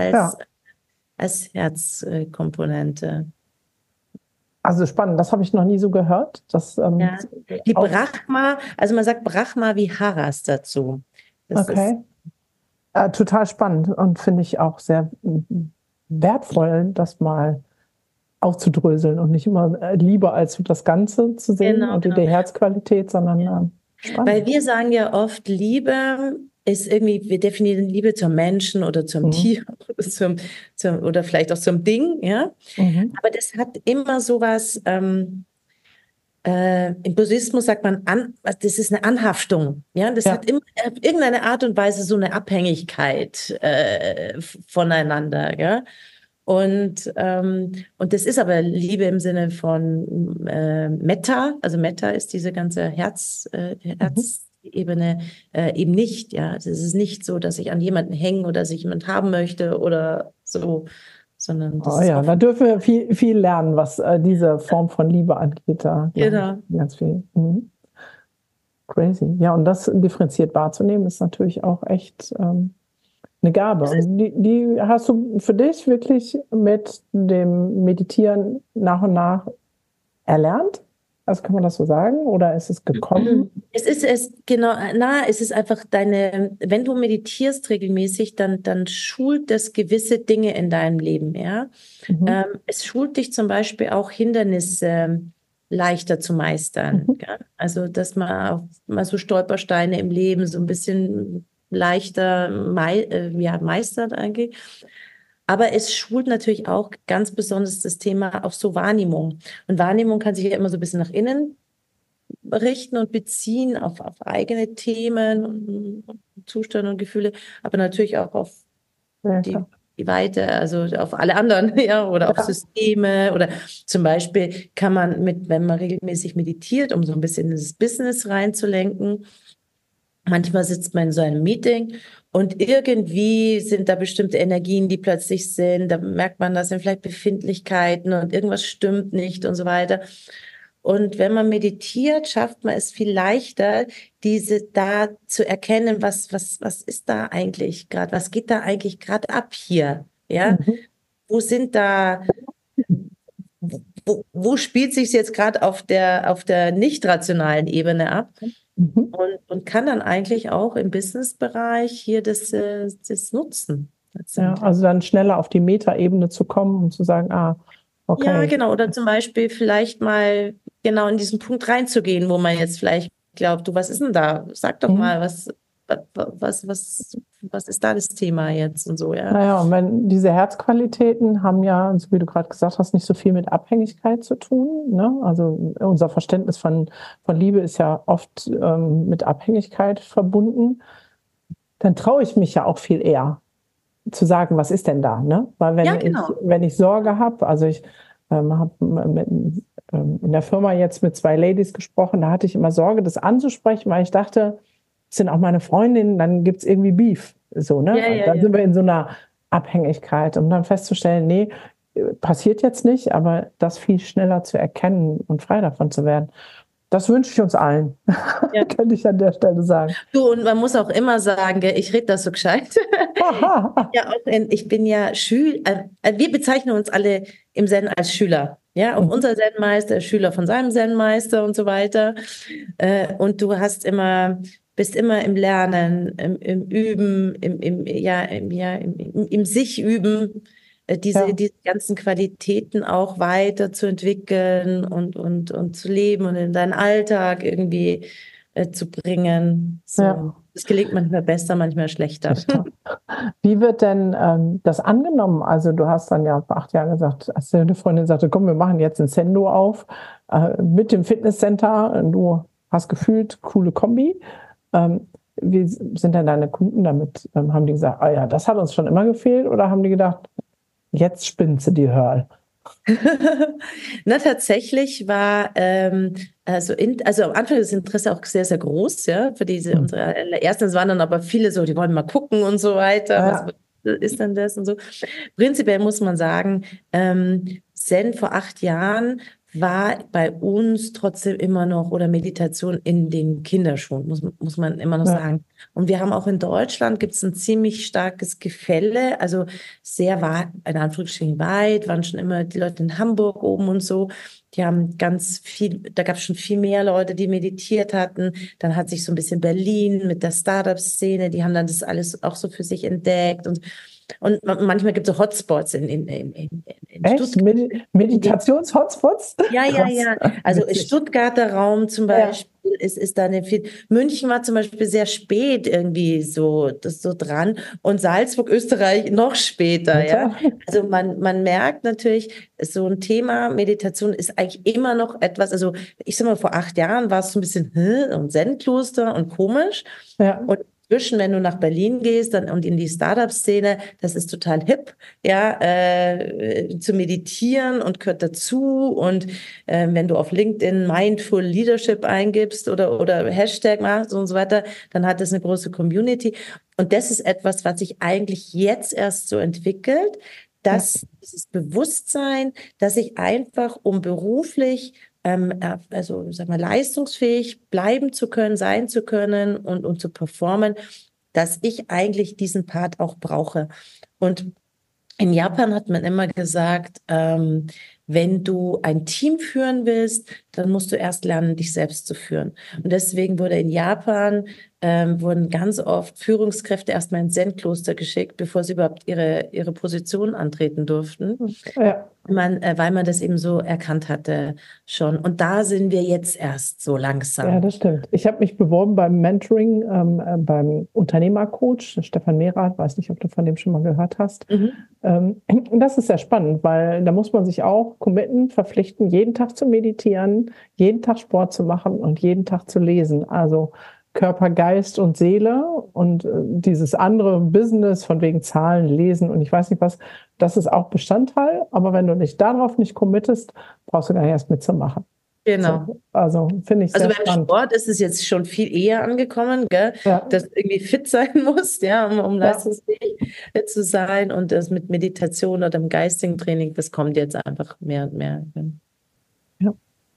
als Herzkomponente. Also spannend, das habe ich noch nie so gehört. Die Brahma, also man sagt Brahma wie Haras dazu. Das ist Total spannend und finde ich auch sehr wertvoll, das mal aufzudröseln und nicht immer lieber als das Ganze zu sehen Genau, und die genau. Herzqualität, sondern Weil spannend. wir sagen ja oft, Liebe ist irgendwie, wir definieren Liebe zum Menschen oder zum Mhm. Tier oder, oder vielleicht auch zum Ding, ja. Mhm. Aber das hat immer sowas, im Buddhismus sagt man, das ist eine Anhaftung. Ja, das Ja, hat immer auf irgendeine Art und Weise so eine Abhängigkeit voneinander. Ja? Und das ist aber Liebe im Sinne von Metta. Also Metta ist diese ganze mhm. Herzebene eben nicht. Ja, also es ist nicht so, dass ich an jemanden hänge oder dass ich jemanden haben möchte oder so, sondern das Oh ist ja, da offen. dürfen wir viel lernen, was diese Form von Liebe angeht. Da glaube ich Genau. ganz viel. Mhm. Crazy. Ja, und das differenziert wahrzunehmen, ist natürlich auch echt eine Gabe. Das ist Und die hast du für dich wirklich mit dem Meditieren nach und nach erlernt? Also kann man das so sagen? Oder ist es gekommen? genau, es ist einfach wenn du meditierst regelmäßig, dann schult das gewisse Dinge in deinem Leben, ja. Mhm. Es schult dich zum Beispiel auch Hindernisse leichter zu meistern, Mhm. ja? Also, dass man auch mal so Stolpersteine im Leben so ein bisschen leichter meistert eigentlich. Aber es schult natürlich auch ganz besonders das Thema auf so Wahrnehmung. Und Wahrnehmung kann sich ja immer so ein bisschen nach innen richten und beziehen auf eigene Themen und Zustände und Gefühle, aber natürlich auch auf Ja, die, klar. die Weite, also auf alle anderen, ja, oder auf Ja. Systeme oder zum Beispiel kann man wenn man regelmäßig meditiert, um so ein bisschen ins Business reinzulenken, manchmal sitzt man in so einem Meeting und irgendwie sind da bestimmte Energien, die plötzlich sind. Da merkt man, das sind vielleicht Befindlichkeiten und irgendwas stimmt nicht und so weiter. Und wenn man meditiert, schafft man es viel leichter, diese da zu erkennen, was ist da eigentlich gerade, was geht da eigentlich gerade ab hier? Ja, Mhm. wo sind da, wo spielt sich jetzt gerade auf der nicht rationalen Ebene ab? Mhm. Und kann dann eigentlich auch im Businessbereich hier das nutzen Ja, letztendlich. also dann schneller auf die Metaebene zu kommen und zu sagen, Ja, okay. genau. Oder zum Beispiel vielleicht mal genau in diesen Punkt reinzugehen, wo man jetzt vielleicht glaubt, du, was ist denn da? Sag doch Mhm. mal, was ist da das Thema jetzt und so, ja. Naja, und wenn diese Herzqualitäten haben ja, so wie du gerade gesagt hast, nicht so viel mit Abhängigkeit zu tun. Ne? Also unser Verständnis von Liebe ist ja oft mit Abhängigkeit verbunden. Dann traue ich mich ja auch viel eher zu sagen, was ist denn da? Ne? Weil Ja, genau. wenn ich Sorge habe, also ich habe in der Firma jetzt mit zwei Ladies gesprochen, da hatte ich immer Sorge, das anzusprechen, weil ich dachte, das sind auch meine Freundinnen, dann gibt es irgendwie Beef. So, ne? Ja, Also ja, dann sind ja. wir in so einer Abhängigkeit, um dann festzustellen, nee, passiert jetzt nicht, aber das viel schneller zu erkennen und frei davon zu werden. Das wünsche ich uns allen, Ja. könnte ich an der Stelle sagen. Du, und man muss auch immer sagen, gell, ich rede das so gescheit. Ich bin ja Schüler, wir bezeichnen uns alle im Zen als Schüler. Ja, auch Mhm. unser Zen-Meister ist Schüler von seinem Zen-Meister und so weiter. Und du bist immer im Lernen, im Üben, im sich üben, Ja, diese ganzen Qualitäten auch weiterzuentwickeln und zu leben und in deinen Alltag irgendwie zu bringen. So, ja. das gelingt manchmal besser, manchmal schlechter. Richter. Wie wird denn das angenommen? Also du hast dann ja vor 8 Jahren gesagt, als deine Freundin sagte, komm, wir machen jetzt ein Sendo auf mit dem Fitnesscenter. Du hast gefühlt, coole Kombi. Wie sind denn deine Kunden damit? Haben die gesagt, ja, das hat uns schon immer gefehlt? Oder haben die gedacht, jetzt spinnt sie die Hörl? Na, tatsächlich war also am Anfang das Interesse auch sehr, sehr groß, ja, für Hm. unsere ersten. Es waren dann aber viele so, die wollen mal gucken und so weiter. Was Ja, ist denn das und so? Prinzipiell muss man sagen, Zen vor 8 Jahren war bei uns trotzdem immer noch oder Meditation in den Kinderschuhen, muss man immer noch ja, sagen. Und wir haben auch in Deutschland gibt es ein ziemlich starkes Gefälle, also sehr weit, in Anführungsstrichen weit, waren schon immer die Leute in Hamburg oben und so. Die haben ganz viel, da gab es schon viel mehr Leute, die meditiert hatten. Dann hat sich so ein bisschen Berlin mit der Startup-Szene, die haben dann das alles auch so für sich entdeckt. Und manchmal gibt es so Hotspots in Echt? Stuttgart. Meditations-Hotspots? Ja, ja, Krass. ja. Also Witzig. Stuttgarter Raum zum Ja. Beispiel ist da eine viel. München war zum Beispiel sehr spät irgendwie so dran und Salzburg, Österreich noch später, ja. Alter. Also man merkt natürlich, so ein Thema Meditation ist eigentlich immer noch etwas, also ich sag mal, vor 8 Jahren war es so ein bisschen und Zen-Kloster und komisch. Ja. Und inzwischen, wenn du nach Berlin gehst und in die Startup-Szene, das ist total hip, ja, zu meditieren und gehört dazu. Und wenn du auf LinkedIn Mindful Leadership eingibst oder Hashtag machst und so weiter, dann hat das eine große Community. Und das ist etwas, was sich eigentlich jetzt erst so entwickelt, dass dieses Bewusstsein, dass ich einfach, um beruflich also sag mal, leistungsfähig bleiben zu können, sein zu können und zu performen, dass ich eigentlich diesen Part auch brauche. Und in Japan hat man immer gesagt, wenn du ein Team führen willst, dann musst du erst lernen, dich selbst zu führen. Und deswegen wurde in Japan wurden ganz oft Führungskräfte erstmal ins Zen-Kloster geschickt, bevor sie überhaupt ihre Position antreten durften. Ja. Weil man das eben so erkannt hatte schon. Und da sind wir jetzt erst so langsam. Ja, das stimmt. Ich habe mich beworben beim Mentoring, beim Unternehmercoach, Stefan Mehrath, weiß nicht, ob du von dem schon mal gehört hast. Und das ist sehr spannend, weil da muss man sich auch committen, verpflichten, jeden Tag zu meditieren, jeden Tag Sport zu machen und jeden Tag zu lesen. Also Körper, Geist und Seele und dieses andere Business von wegen Zahlen, Lesen und ich weiß nicht was, das ist auch Bestandteil, aber wenn du nicht darauf nicht committest, brauchst du gar nicht erst mitzumachen. Genau. So, also finde ich sehr beim spannend. Sport ist es jetzt schon viel eher angekommen, gell? Ja. Dass du irgendwie fit sein musst, ja, um leistungsfähig zu sein. Und das mit Meditation oder dem geistigen Training, das kommt jetzt einfach mehr und mehr. Ja.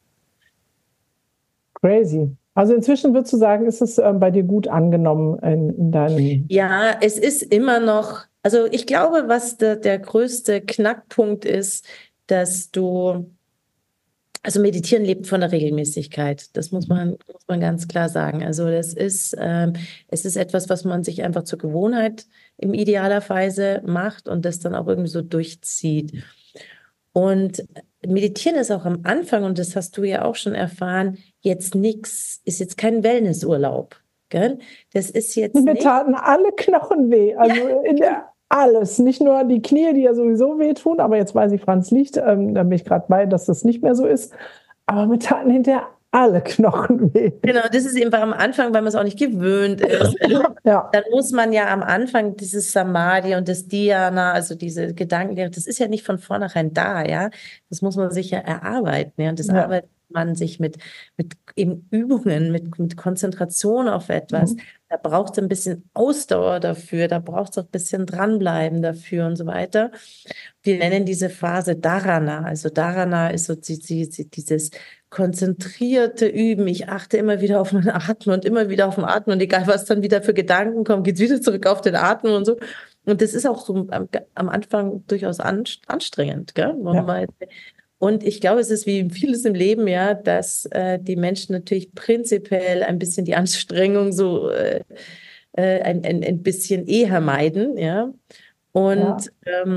Crazy. Also inzwischen würdest du sagen, ist es bei dir gut angenommen in deinem... Ja, es ist immer noch, also ich glaube, was der größte Knackpunkt ist, dass also Meditieren lebt von der Regelmäßigkeit. Das muss man ganz klar sagen. Also es ist etwas, was man sich einfach zur Gewohnheit im idealerweise macht und das dann auch irgendwie so durchzieht. Und Meditieren ist auch am Anfang, und das hast du ja auch schon erfahren, ist jetzt kein Wellnessurlaub. Gell? Das ist jetzt Mir taten alle Knochen weh. Also alles. Nicht nur die Knie, die ja sowieso wehtun, aber jetzt weiß ich, Franz liegt, da bin ich gerade bei, dass das nicht mehr so ist. Aber mir taten hinterher alle Knochen weh. Genau, das ist einfach am Anfang, weil man es auch nicht gewöhnt ist. Ja. Dann muss man ja am Anfang dieses Samadhi und das Dhyana, also diese Gedankenlehre, das ist ja nicht von vornherein da, ja. Das muss man sich ja erarbeiten, ja. Und das arbeitet man sich mit eben Übungen, mit Konzentration auf etwas. Da braucht es ein bisschen Ausdauer dafür, da braucht es auch ein bisschen Dranbleiben dafür und so weiter. Wir nennen diese Phase Dharana. Also Dharana ist so dieses konzentrierte Üben. Ich achte immer wieder auf meinen Atmen und immer wieder auf den Atmen und egal, was dann wieder für Gedanken kommen, geht es wieder zurück auf den Atmen und so. Und das ist auch so am Anfang durchaus anstrengend, gell? Und ich glaube, es ist wie vieles im Leben, ja, dass die Menschen natürlich prinzipiell ein bisschen die Anstrengung so ein bisschen eher meiden, ja. Und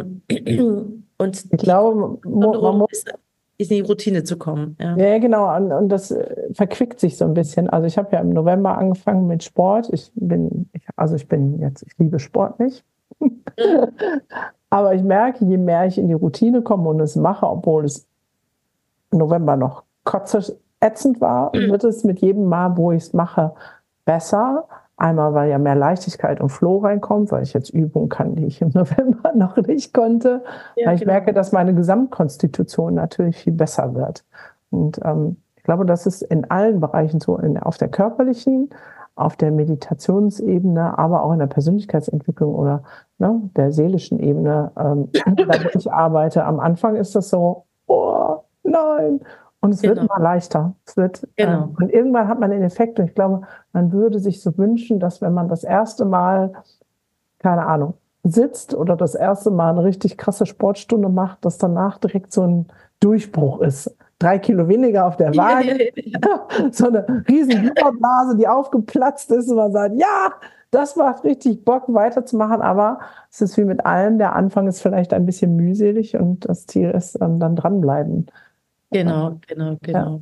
ich glaube, man muss in die Routine zu kommen. Ja, genau. Und das verquickt sich so ein bisschen. Also ich habe ja im November angefangen mit Sport. Ich liebe Sport nicht. Aber ich merke, je mehr ich in die Routine komme und es mache, obwohl es im November noch kotzätzend war, wird es mit jedem Mal, wo ich es mache, besser. Einmal, weil ja mehr Leichtigkeit und Flow reinkommt, weil ich jetzt Übungen kann, die ich im November noch nicht konnte. Ja, weil ich merke, dass meine Gesamtkonstitution natürlich viel besser wird. Und ich glaube, das ist in allen Bereichen so, auf der körperlichen, auf der Meditationsebene, aber auch in der Persönlichkeitsentwicklung oder der seelischen Ebene, da wo ich arbeite. Am Anfang ist das so, oh nein, und es wird immer leichter. Und irgendwann hat man den Effekt, und ich glaube, man würde sich so wünschen, dass wenn man das erste Mal, keine Ahnung, sitzt oder das erste Mal eine richtig krasse Sportstunde macht, dass danach direkt so ein Durchbruch ist. 3 Kilo weniger auf der Waage, so eine riesen Blase, die aufgeplatzt ist und man sagt, ja, das macht richtig Bock weiterzumachen, aber es ist wie mit allem, der Anfang ist vielleicht ein bisschen mühselig und das Ziel ist dann dranbleiben. Genau. Ja.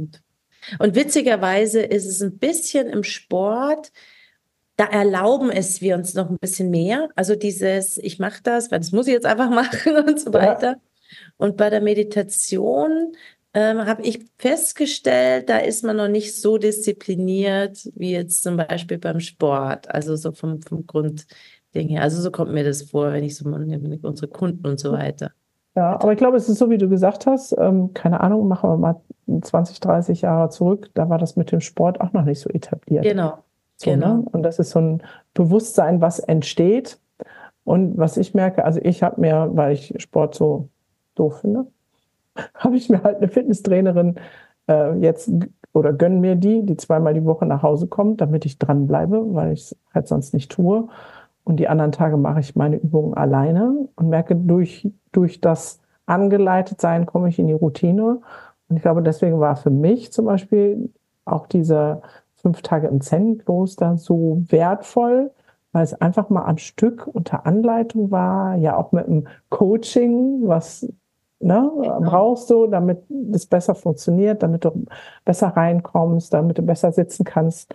Und witzigerweise ist es ein bisschen im Sport, da erlauben es wir uns noch ein bisschen mehr. Also dieses, ich mache das, weil das muss ich jetzt einfach machen und so weiter. Und bei der Meditation habe ich festgestellt, da ist man noch nicht so diszipliniert wie jetzt zum Beispiel beim Sport. Also so vom Grundding her. Also so kommt mir das vor, wenn ich so mit unsere Kunden und so weiter. Ja, aber ich glaube, es ist so, wie du gesagt hast, keine Ahnung, machen wir mal 20, 30 Jahre zurück, da war das mit dem Sport auch noch nicht so etabliert. Genau. Ne? Und das ist so ein Bewusstsein, was entsteht. Und was ich merke, also ich habe mir, weil ich Sport so doof finde, habe ich mir halt eine Fitnesstrainerin jetzt oder gönne mir die 2-mal die Woche nach Hause kommt, damit ich dranbleibe, weil ich es halt sonst nicht tue. Und die anderen Tage mache ich meine Übungen alleine und merke, durch das Angeleitetsein komme ich in die Routine. Und ich glaube, deswegen war für mich zum Beispiel auch diese 5 Tage im Zen-Kloster so wertvoll, weil es einfach mal am Stück unter Anleitung war, ja auch mit einem Coaching, was brauchst du, damit das besser funktioniert, damit du besser reinkommst, damit du besser sitzen kannst,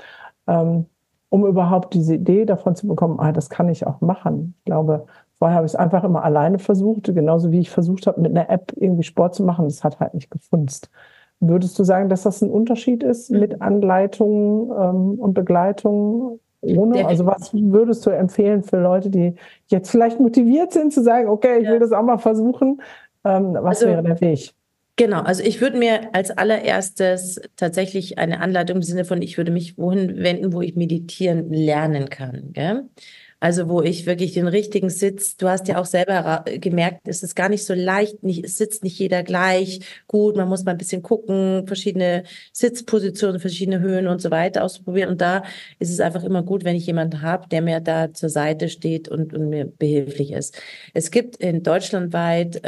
um überhaupt diese Idee davon zu bekommen, das kann ich auch machen. Ich glaube, vorher habe ich es einfach immer alleine versucht, genauso wie ich versucht habe, mit einer App irgendwie Sport zu machen. Das hat halt nicht gefunzt. Würdest du sagen, dass das ein Unterschied ist mit Anleitung und Begleitung ohne? Also was würdest du empfehlen für Leute, die jetzt vielleicht motiviert sind zu sagen, okay, ich will das auch mal versuchen? Was wäre der Weg? Genau, also ich würde mir als allererstes tatsächlich eine Anleitung im Sinne von, ich würde mich wohin wenden, wo ich meditieren lernen kann, gell? Also wo ich wirklich den richtigen Sitz, du hast ja auch selber gemerkt, es ist gar nicht so leicht, es sitzt nicht jeder gleich gut, man muss mal ein bisschen gucken, verschiedene Sitzpositionen, verschiedene Höhen und so weiter ausprobieren. Und da ist es einfach immer gut, wenn ich jemanden habe, der mir da zur Seite steht und mir behilflich ist. Es gibt in deutschlandweit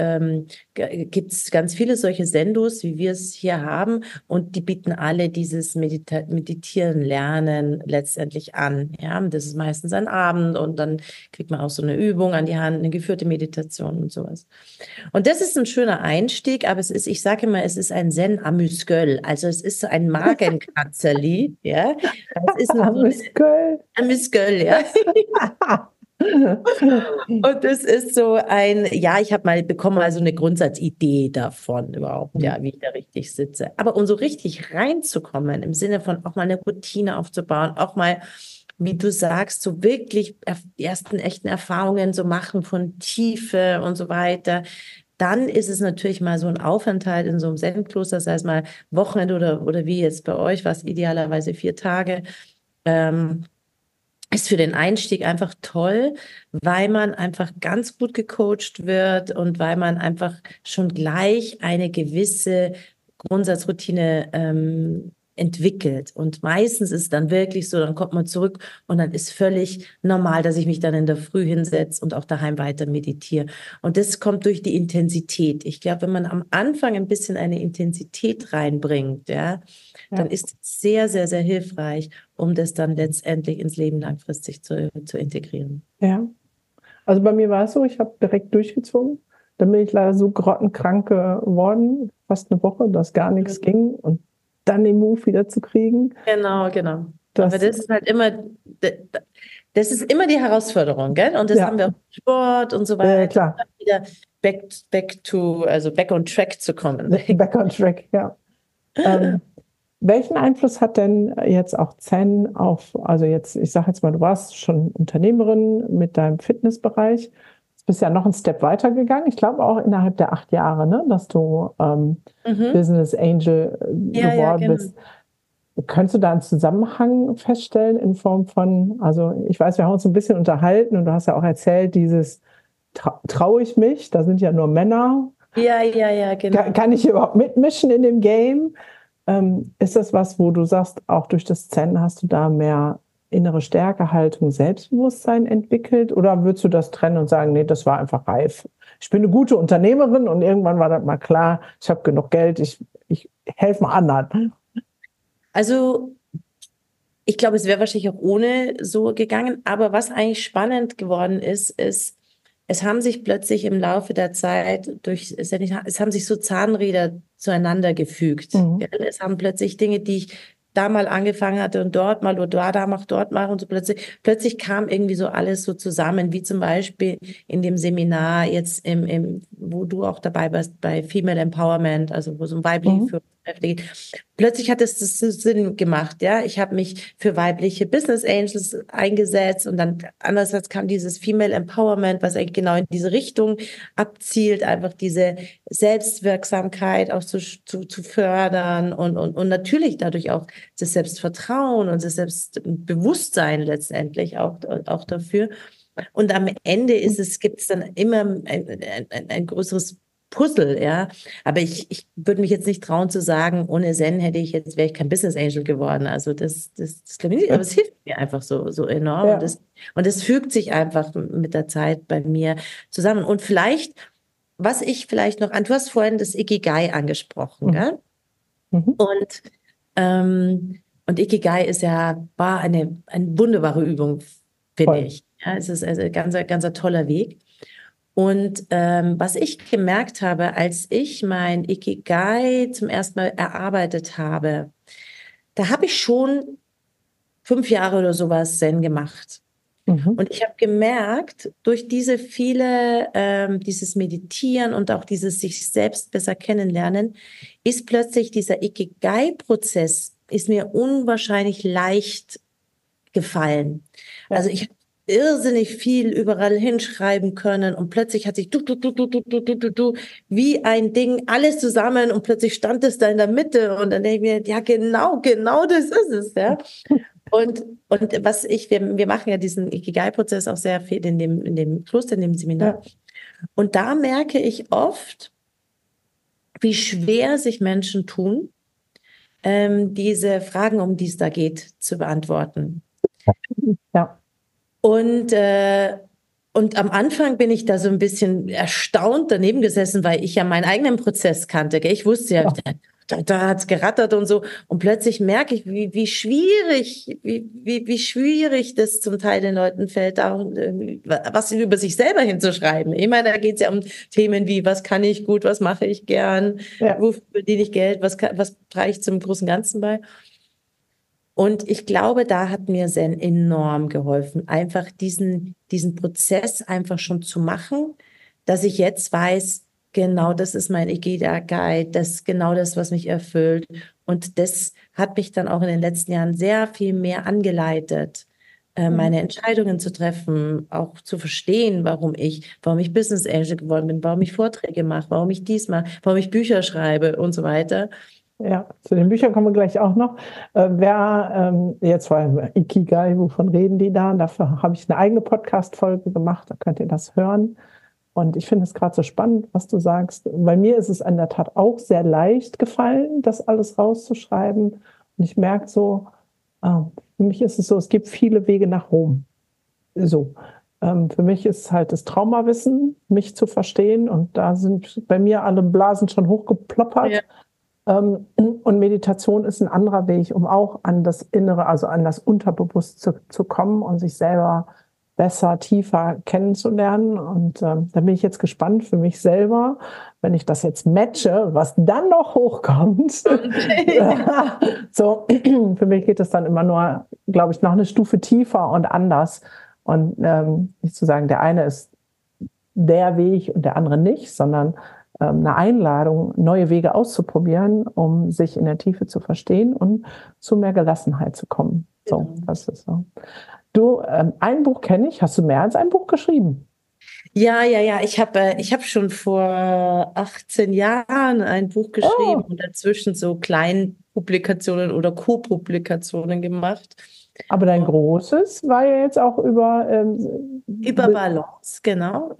gibt es ganz viele solche Sendos, wie wir es hier haben, und die bieten alle dieses Meditieren lernen letztendlich an. Ja, das ist meistens ein Abend und dann kriegt man auch so eine Übung an die Hand, eine geführte Meditation und sowas. Und das ist ein schöner Einstieg, aber ich sage immer, es ist ein Zen-Amüsgöl, also es ist so ein Magenkratzerli, ja. Es ist Amüsgöl. Amüsgöl, ja. Und das ist so ich habe mal bekommen also eine Grundsatzidee davon überhaupt, ja, wie ich da richtig sitze. Aber um so richtig reinzukommen, im Sinne von auch mal eine Routine aufzubauen, auch mal, wie du sagst, so wirklich die ersten echten Erfahrungen so machen von Tiefe und so weiter, dann ist es natürlich mal so ein Aufenthalt in so einem Zen-Kloster, sei es mal Wochenende oder wie jetzt bei euch, was idealerweise 4 Tage, ist für den Einstieg einfach toll, weil man einfach ganz gut gecoacht wird und weil man einfach schon gleich eine gewisse Grundsatzroutine entwickelt. Und meistens ist es dann wirklich so, dann kommt man zurück und dann ist völlig normal, dass ich mich dann in der Früh hinsetze und auch daheim weiter meditiere. Und das kommt durch die Intensität. Ich glaube, wenn man am Anfang ein bisschen eine Intensität reinbringt, dann ist es sehr, sehr, sehr hilfreich, um das dann letztendlich ins Leben langfristig zu integrieren. Ja, also bei mir war es so, ich habe direkt durchgezogen. Dann bin ich leider so grottenkrank geworden, fast eine Woche, dass gar nichts ging. Und dann den Move wieder zu kriegen. Genau. Aber das ist halt immer, das ist immer die Herausforderung, gell? Und das haben wir auch im Sport und so weiter. Ja, klar. Wieder back on track zu kommen. Back on track, ja. Welchen Einfluss hat denn jetzt auch Zen auf, also jetzt, ich sage jetzt mal, du warst schon Unternehmerin mit deinem Fitnessbereich, du bist ja noch einen Step weiter gegangen, ich glaube auch innerhalb der 8 Jahre, ne, dass du Business Angel geworden bist. Könntest du da einen Zusammenhang feststellen in Form von, also ich weiß, wir haben uns ein bisschen unterhalten und du hast ja auch erzählt, dieses traue ich mich, da sind ja nur Männer. Ja, genau. Kann ich überhaupt mitmischen in dem Game? Ist das was, wo du sagst, auch durch das Zen hast du da mehr innere Stärke, Haltung, Selbstbewusstsein entwickelt? Oder würdest du das trennen und sagen, nee, das war einfach reif? Ich bin eine gute Unternehmerin und irgendwann war das mal klar, ich habe genug Geld, ich helfe mal anderen. Also ich glaube, es wäre wahrscheinlich auch ohne so gegangen. Aber was eigentlich spannend geworden ist, es haben sich plötzlich im Laufe der Zeit es haben sich so Zahnräder zueinander gefügt. Mhm. Es haben plötzlich Dinge, die ich da mal angefangen hatte und dort mal oder da mach, dort mal und so plötzlich kam irgendwie so alles so zusammen, wie zum Beispiel in dem Seminar jetzt wo du auch dabei warst bei Female Empowerment, also wo es um weibliche Führungskräfte geht. Plötzlich hat es das Sinn gemacht, ja. Ich habe mich für weibliche Business Angels eingesetzt und dann andererseits kam dieses Female Empowerment, was eigentlich genau in diese Richtung abzielt, einfach diese Selbstwirksamkeit auch zu fördern und natürlich dadurch auch das Selbstvertrauen und das Selbstbewusstsein letztendlich auch dafür. Und am Ende gibt es dann immer ein größeres Puzzle, ja. Aber ich würde mich jetzt nicht trauen zu sagen, ohne Zen wäre ich kein Business Angel geworden. Also das glaube ich nicht, aber es hilft mir einfach so enorm. Ja. Und das fügt sich einfach mit der Zeit bei mir zusammen. Und vielleicht, was ich vielleicht noch du hast vorhin das Ikigai angesprochen, gell? Und Ikigai war eine wunderbare Übung, finde ich. Ja, es ist also ein ganz toller Weg. Und was ich gemerkt habe, als ich mein Ikigai zum ersten Mal erarbeitet habe, da habe ich schon 5 Jahre oder sowas Zen gemacht. Und ich habe gemerkt, durch dieses Meditieren und auch dieses sich selbst besser kennenlernen, ist plötzlich dieser Ikigai-Prozess ist mir unwahrscheinlich leicht gefallen. Ja. Also ich habe irrsinnig viel überall hinschreiben können und plötzlich hat sich wie ein Ding alles zusammen und plötzlich stand es da in der Mitte und dann denke ich mir, ja genau das ist es, ja. Und wir machen ja diesen Ikigai-Prozess auch sehr viel in dem Kloster, in dem Seminar. Ja. Und da merke ich oft, wie schwer sich Menschen tun, diese Fragen, um die es da geht, zu beantworten. Ja. Und am Anfang bin ich da so ein bisschen erstaunt daneben gesessen, weil ich ja meinen eigenen Prozess kannte. Ich wusste ja, da hat es gerattert und so. Und plötzlich merke ich, wie schwierig das zum Teil den Leuten fällt, auch, was über sich selber hinzuschreiben. Ich meine, da geht es ja um Themen wie, was kann ich gut, was mache ich gern, wofür verdiene ich Geld, was trage ich zum großen Ganzen bei. Und ich glaube, da hat mir Zen enorm geholfen, einfach diesen Prozess einfach schon zu machen, dass ich jetzt weiß, genau das ist mein Ikigai, das ist genau das, was mich erfüllt. Und das hat mich dann auch in den letzten Jahren sehr viel mehr angeleitet, meine Entscheidungen zu treffen, auch zu verstehen, warum ich Business Angel geworden bin, warum ich Vorträge mache, warum ich dies mache, warum ich Bücher schreibe und so weiter. Ja, zu den Büchern kommen wir gleich auch noch. Jetzt vor allem Ikigai, wovon reden die da? Dafür habe ich eine eigene Podcast-Folge gemacht, da könnt ihr das hören. Und ich finde es gerade so spannend, was du sagst. Bei mir ist es in der Tat auch sehr leicht gefallen, das alles rauszuschreiben. Und ich merke so, für mich ist es so, es gibt viele Wege nach Rom. So. Für mich ist halt das Traumawissen, mich zu verstehen. Und da sind bei mir alle Blasen schon hochgeploppert. Ja. Und Meditation ist ein anderer Weg, um auch an das Innere, also an das Unterbewusste zu kommen und sich selber besser, tiefer kennenzulernen. Und da bin ich jetzt gespannt für mich selber, wenn ich das jetzt matche, was dann noch hochkommt. So, für mich geht es dann immer nur, glaube ich, noch eine Stufe tiefer und anders. Und nicht zu sagen, der eine ist der Weg und der andere nicht, sondern eine Einladung, neue Wege auszuprobieren, um sich in der Tiefe zu verstehen und zu mehr Gelassenheit zu kommen. So, das ist so. Du, ein Buch kenne ich. Hast du mehr als ein Buch geschrieben? Ja. Ich hab schon vor 18 Jahren ein Buch geschrieben und dazwischen so Kleinpublikationen oder Co-Publikationen gemacht. Aber dein großes war ja jetzt auch über Balance, genau.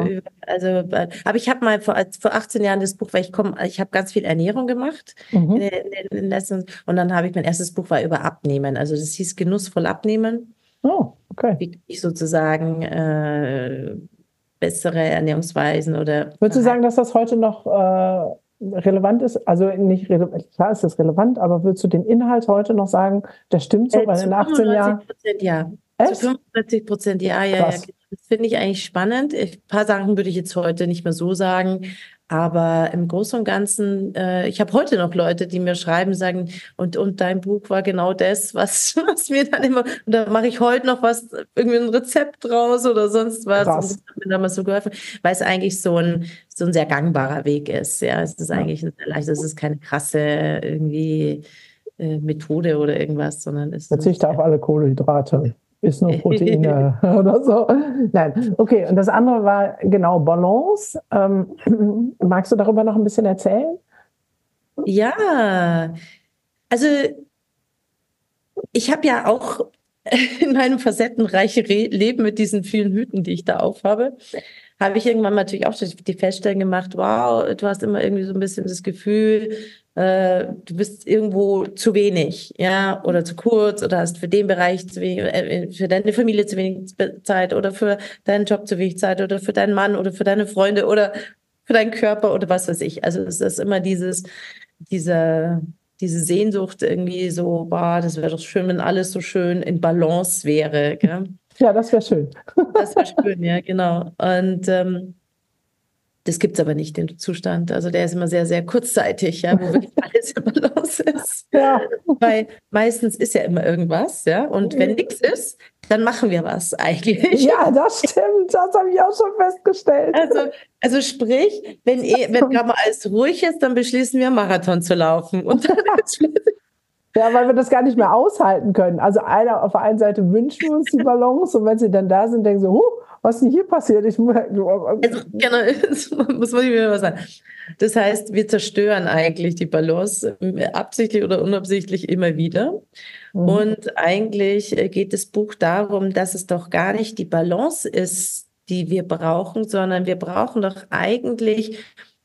Aber ich habe mal vor 18 Jahren das Buch, weil ich habe ganz viel Ernährung gemacht in den letzten, und dann habe ich mein erstes Buch war über Abnehmen. Also das hieß Genussvoll Abnehmen. Oh, okay. Wie ich sozusagen bessere Ernährungsweisen oder. Würdest du sagen, dass das heute noch relevant ist? Also nicht relevant, klar ist das relevant, aber würdest du den Inhalt heute noch sagen, der stimmt so, weil Zu in 18 Jahren... 95% ja. Echt? Zu 45% ja, ja, ja. Krass. Das finde ich eigentlich spannend. Ein paar Sachen würde ich jetzt heute nicht mehr so sagen, aber im Großen und Ganzen, ich habe heute noch Leute, die mir schreiben, sagen, und dein Buch war genau das, was mir dann immer, und da mache ich heute noch was, irgendwie ein Rezept draus oder sonst was. Krass. Und das hat mir damals so geholfen, weil es eigentlich so ein sehr gangbarer Weg ist. Ja, es ist eigentlich ein sehr leicht, es ist keine krasse irgendwie Methode oder irgendwas, sondern es Verzichte auf alle Kohlenhydrate, isst nur Proteine oder so. Nein, okay. Und das andere war genau Balance. Magst du darüber noch ein bisschen erzählen? Ja, also ich habe ja auch in meinem facettenreichen Leben mit diesen vielen Hüten, die ich da aufhabe, habe ich irgendwann natürlich auch die Feststellung gemacht, wow, du hast immer irgendwie so ein bisschen das Gefühl, du bist irgendwo zu wenig, ja, oder zu kurz oder hast für den Bereich zu wenig, für deine Familie zu wenig Zeit oder für deinen Job zu wenig Zeit oder für deinen Mann oder für deine Freunde oder für deinen Körper oder was weiß ich. Also es ist immer diese Sehnsucht irgendwie so, boah, das wäre doch schön, wenn alles so schön in Balance wäre, gell? Ja, das wäre schön. Das wäre schön, ja, genau. Und das gibt es aber nicht, den Zustand. Also der ist immer sehr, sehr kurzzeitig, ja, wo wirklich alles in Balance ist. Ja. Weil meistens ist ja immer irgendwas, ja. Und wenn nichts ist, dann machen wir was eigentlich. Ja, das stimmt. Das habe ich auch schon festgestellt. Also sprich, wenn gerade mal alles ruhig ist, dann beschließen wir, Marathon zu laufen. Und dann ja, weil wir das gar nicht mehr aushalten können. Also auf der einen Seite wünschen wir uns die Balance und wenn sie dann da sind, denken sie, was ist denn hier passiert? genau, das muss man wieder was sagen. Das heißt, wir zerstören eigentlich die Balance absichtlich oder unabsichtlich immer wieder. Und eigentlich geht das Buch darum, dass es doch gar nicht die Balance ist, die wir brauchen, sondern wir brauchen doch eigentlich,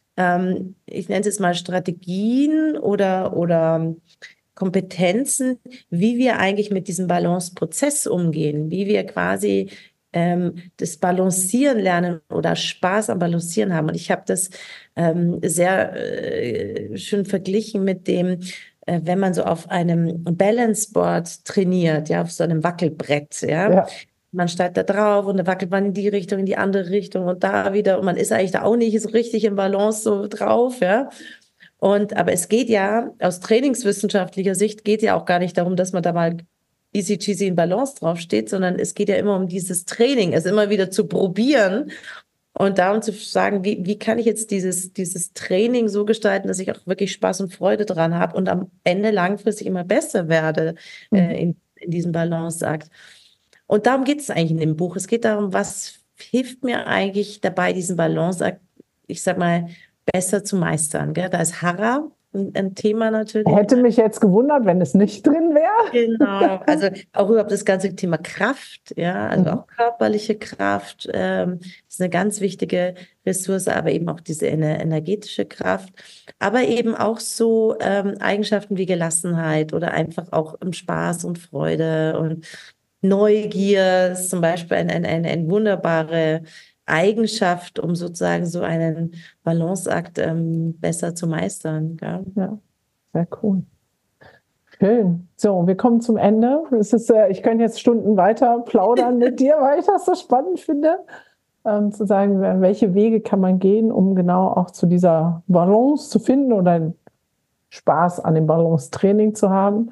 ich nenne es jetzt mal Strategien oder Kompetenzen, wie wir eigentlich mit diesem Balanceprozess umgehen, wie wir quasi das Balancieren lernen oder Spaß am Balancieren haben. Und ich habe das sehr schön verglichen mit dem, wenn man so auf einem Balanceboard trainiert, ja, auf so einem Wackelbrett, ja. Ja. Man steigt da drauf und dann wackelt man in die Richtung, in die andere Richtung und da wieder und man ist eigentlich da auch nicht so richtig im Balance so drauf, ja. Aber es geht ja aus trainingswissenschaftlicher Sicht geht ja auch gar nicht darum, dass man da mal easy cheesy in Balance draufsteht, sondern es geht ja immer um dieses Training, es immer wieder zu probieren und darum zu sagen, wie kann ich jetzt dieses Training so gestalten, dass ich auch wirklich Spaß und Freude dran habe und am Ende langfristig immer besser werde in diesem Balanceakt. Und darum geht es eigentlich in dem Buch. Es geht darum, was hilft mir eigentlich dabei, diesen Balanceakt, ich sag mal, besser zu meistern. Gell? Da ist Hara ein Thema natürlich. Hätte mich jetzt gewundert, wenn es nicht drin wäre. Genau, also auch überhaupt das ganze Thema Kraft, ja, also auch körperliche Kraft ist eine ganz wichtige Ressource, aber eben auch diese energetische Kraft, aber eben auch so Eigenschaften wie Gelassenheit oder einfach auch Spaß und Freude und Neugier ist zum Beispiel eine wunderbare Eigenschaft, um sozusagen so einen Balanceakt besser zu meistern. Gell? Ja, sehr cool. Schön. So, wir kommen zum Ende. Ich könnte jetzt Stunden weiter plaudern mit dir, weil ich das so spannend finde, zu sagen, welche Wege kann man gehen, um genau auch zu dieser Balance zu finden oder einen Spaß an dem Balance-Training zu haben.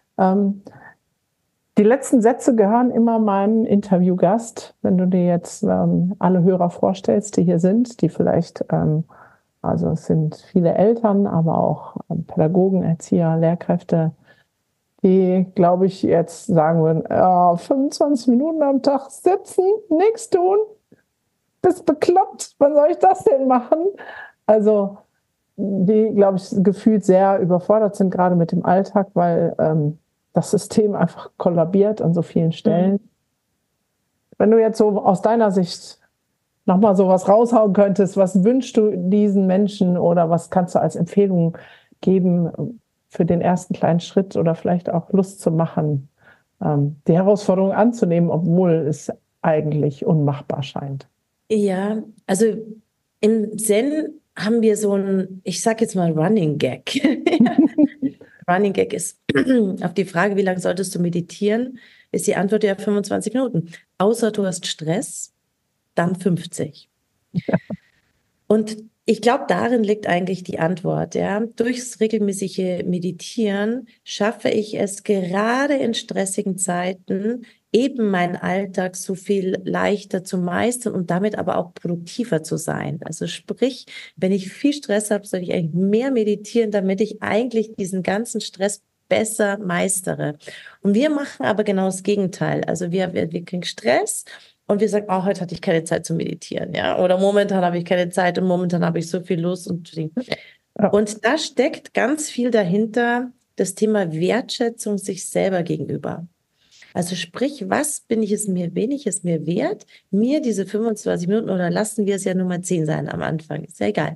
Die letzten Sätze gehören immer meinem Interviewgast. Wenn du dir jetzt alle Hörer vorstellst, die hier sind, die vielleicht, also es sind viele Eltern, aber auch Pädagogen, Erzieher, Lehrkräfte, die, glaube ich, jetzt sagen würden, 25 Minuten am Tag sitzen, nichts tun, bist bekloppt, wann soll ich das denn machen? Also die, glaube ich, gefühlt sehr überfordert sind, gerade mit dem Alltag, weil das System einfach kollabiert an so vielen Stellen. Wenn du jetzt so aus deiner Sicht nochmal sowas raushauen könntest, was wünschst du diesen Menschen oder was kannst du als Empfehlung geben für den ersten kleinen Schritt oder vielleicht auch Lust zu machen, die Herausforderung anzunehmen, obwohl es eigentlich unmachbar scheint? Ja, also im Zen haben wir so ein, ich sag jetzt mal Running Gag. Running Gag ist auf die Frage, wie lange solltest du meditieren, ist die Antwort ja 25 Minuten. Außer du hast Stress, dann 50. Und ich glaube, darin liegt eigentlich die Antwort. Ja? Durchs regelmäßige Meditieren schaffe ich es gerade in stressigen Zeiten, eben meinen Alltag so viel leichter zu meistern und damit aber auch produktiver zu sein. Also sprich, wenn ich viel Stress habe, soll ich eigentlich mehr meditieren, damit ich eigentlich diesen ganzen Stress besser meistere. Und wir machen aber genau das Gegenteil. Also wir kriegen Stress und wir sagen, oh, heute hatte ich keine Zeit zu meditieren, ja, oder momentan habe ich keine Zeit und momentan habe ich so viel Lust und da steckt ganz viel dahinter, das Thema Wertschätzung sich selber gegenüber. Also sprich, bin ich es mir wert, mir diese 25 Minuten oder lassen wir es ja nur mal 10 sein am Anfang, ist ja egal,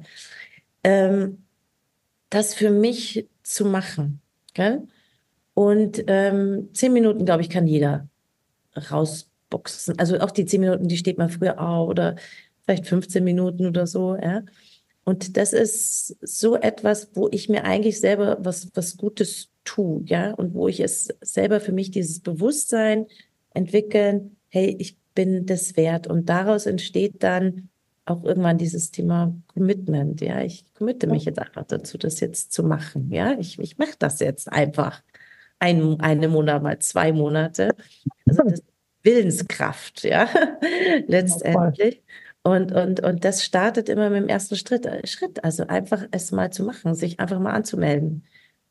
das für mich zu machen, gell? Und 10 Minuten, glaube ich, kann jeder rausboxen. Also auch die 10 Minuten, die steht man früher auf oder vielleicht 15 Minuten oder so, ja. Und das ist so etwas, wo ich mir eigentlich selber was Gutes tue, ja, und wo ich es selber für mich dieses Bewusstsein entwickeln, hey, ich bin das wert. Und daraus entsteht dann auch irgendwann dieses Thema Commitment, ja. Ich committe mich jetzt einfach dazu, das jetzt zu machen, ja. Ich mache das jetzt einfach. Einen Monat, mal 2 Monate. Also das ist Willenskraft, ja, letztendlich. Und das startet immer mit dem ersten Schritt. Also einfach es mal zu machen, sich einfach mal anzumelden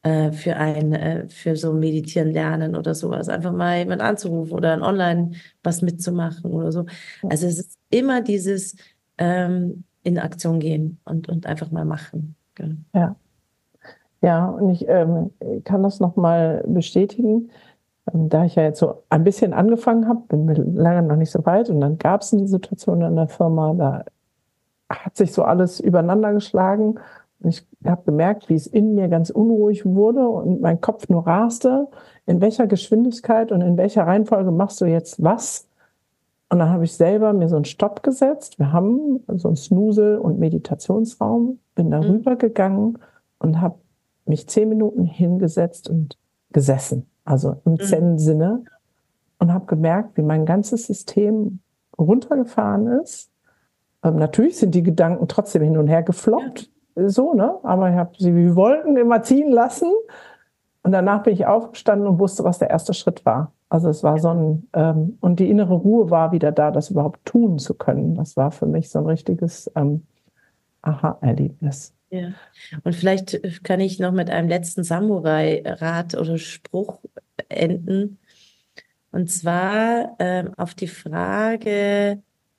für so Meditieren lernen oder sowas. Einfach mal jemanden anzurufen oder online was mitzumachen oder so. Also es ist immer dieses in Aktion gehen und einfach mal machen. Genau. Ja. Ja, und ich kann das nochmal bestätigen, da ich ja jetzt so ein bisschen angefangen habe, bin lange noch nicht so weit und dann gab es die Situation in der Firma, da hat sich so alles übereinander geschlagen und ich habe gemerkt, wie es in mir ganz unruhig wurde und mein Kopf nur raste, in welcher Geschwindigkeit und in welcher Reihenfolge machst du jetzt was? Und dann habe ich selber mir so einen Stopp gesetzt. Wir haben so einen Snooze- und Meditationsraum, bin da rübergegangen und habe mich 10 Minuten hingesetzt und gesessen, also im Zen-Sinne, und habe gemerkt, wie mein ganzes System runtergefahren ist. Natürlich sind die Gedanken trotzdem hin und her gefloppt, so, ne? Aber ich habe sie wie Wolken immer ziehen lassen. Und danach bin ich aufgestanden und wusste, was der erste Schritt war. Also es war so ein, und die innere Ruhe war wieder da, das überhaupt tun zu können. Das war für mich so ein richtiges Aha-Erlebnis. Ja, und vielleicht kann ich noch mit einem letzten Samurai-Rat oder Spruch enden. Und zwar auf die Frage,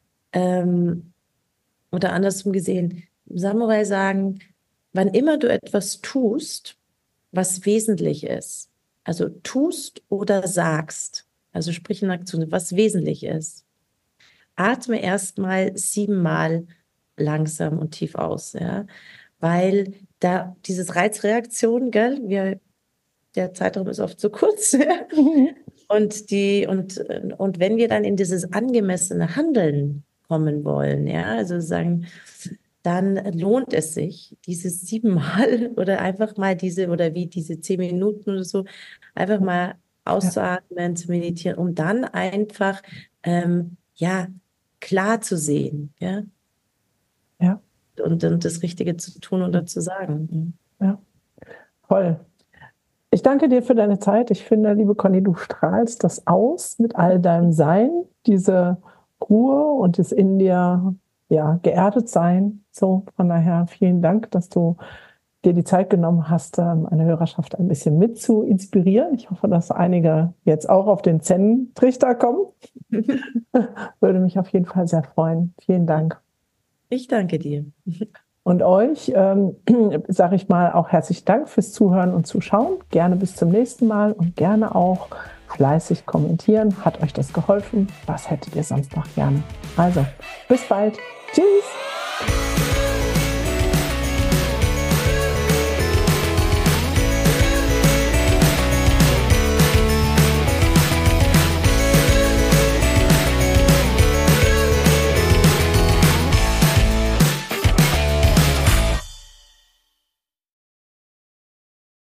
oder andersrum gesehen, Samurai sagen, wann immer du etwas tust, was wesentlich ist, also tust oder sagst, also sprich in Aktion, was wesentlich ist, atme erstmal 7 Mal langsam und tief aus, ja. Weil da dieses Reizreaktion, gell, der Zeitraum ist oft so kurz, ja? Und wenn wir dann in dieses angemessene Handeln kommen wollen, ja, also sagen, dann lohnt es sich, dieses 7 Mal oder einfach mal diese 10 Minuten oder so, einfach mal auszuatmen, zu meditieren, um dann einfach, klar zu sehen, ja. Ja. Und das Richtige zu tun oder zu sagen. Ja, voll. Ich danke dir für deine Zeit. Ich finde, liebe Conny, du strahlst das aus mit all deinem Sein, diese Ruhe und das in dir, ja, geerdet sein. So, von daher vielen Dank, dass du dir die Zeit genommen hast, eine Hörerschaft ein bisschen mit zu inspirieren. Ich hoffe, dass einige jetzt auch auf den Zen-Trichter kommen. Würde mich auf jeden Fall sehr freuen. Vielen Dank. Ich danke dir. Und euch sage ich mal auch herzlichen Dank fürs Zuhören und Zuschauen. Gerne bis zum nächsten Mal und gerne auch fleißig kommentieren. Hat euch das geholfen? Was hättet ihr sonst noch gerne? Also, bis bald. Tschüss.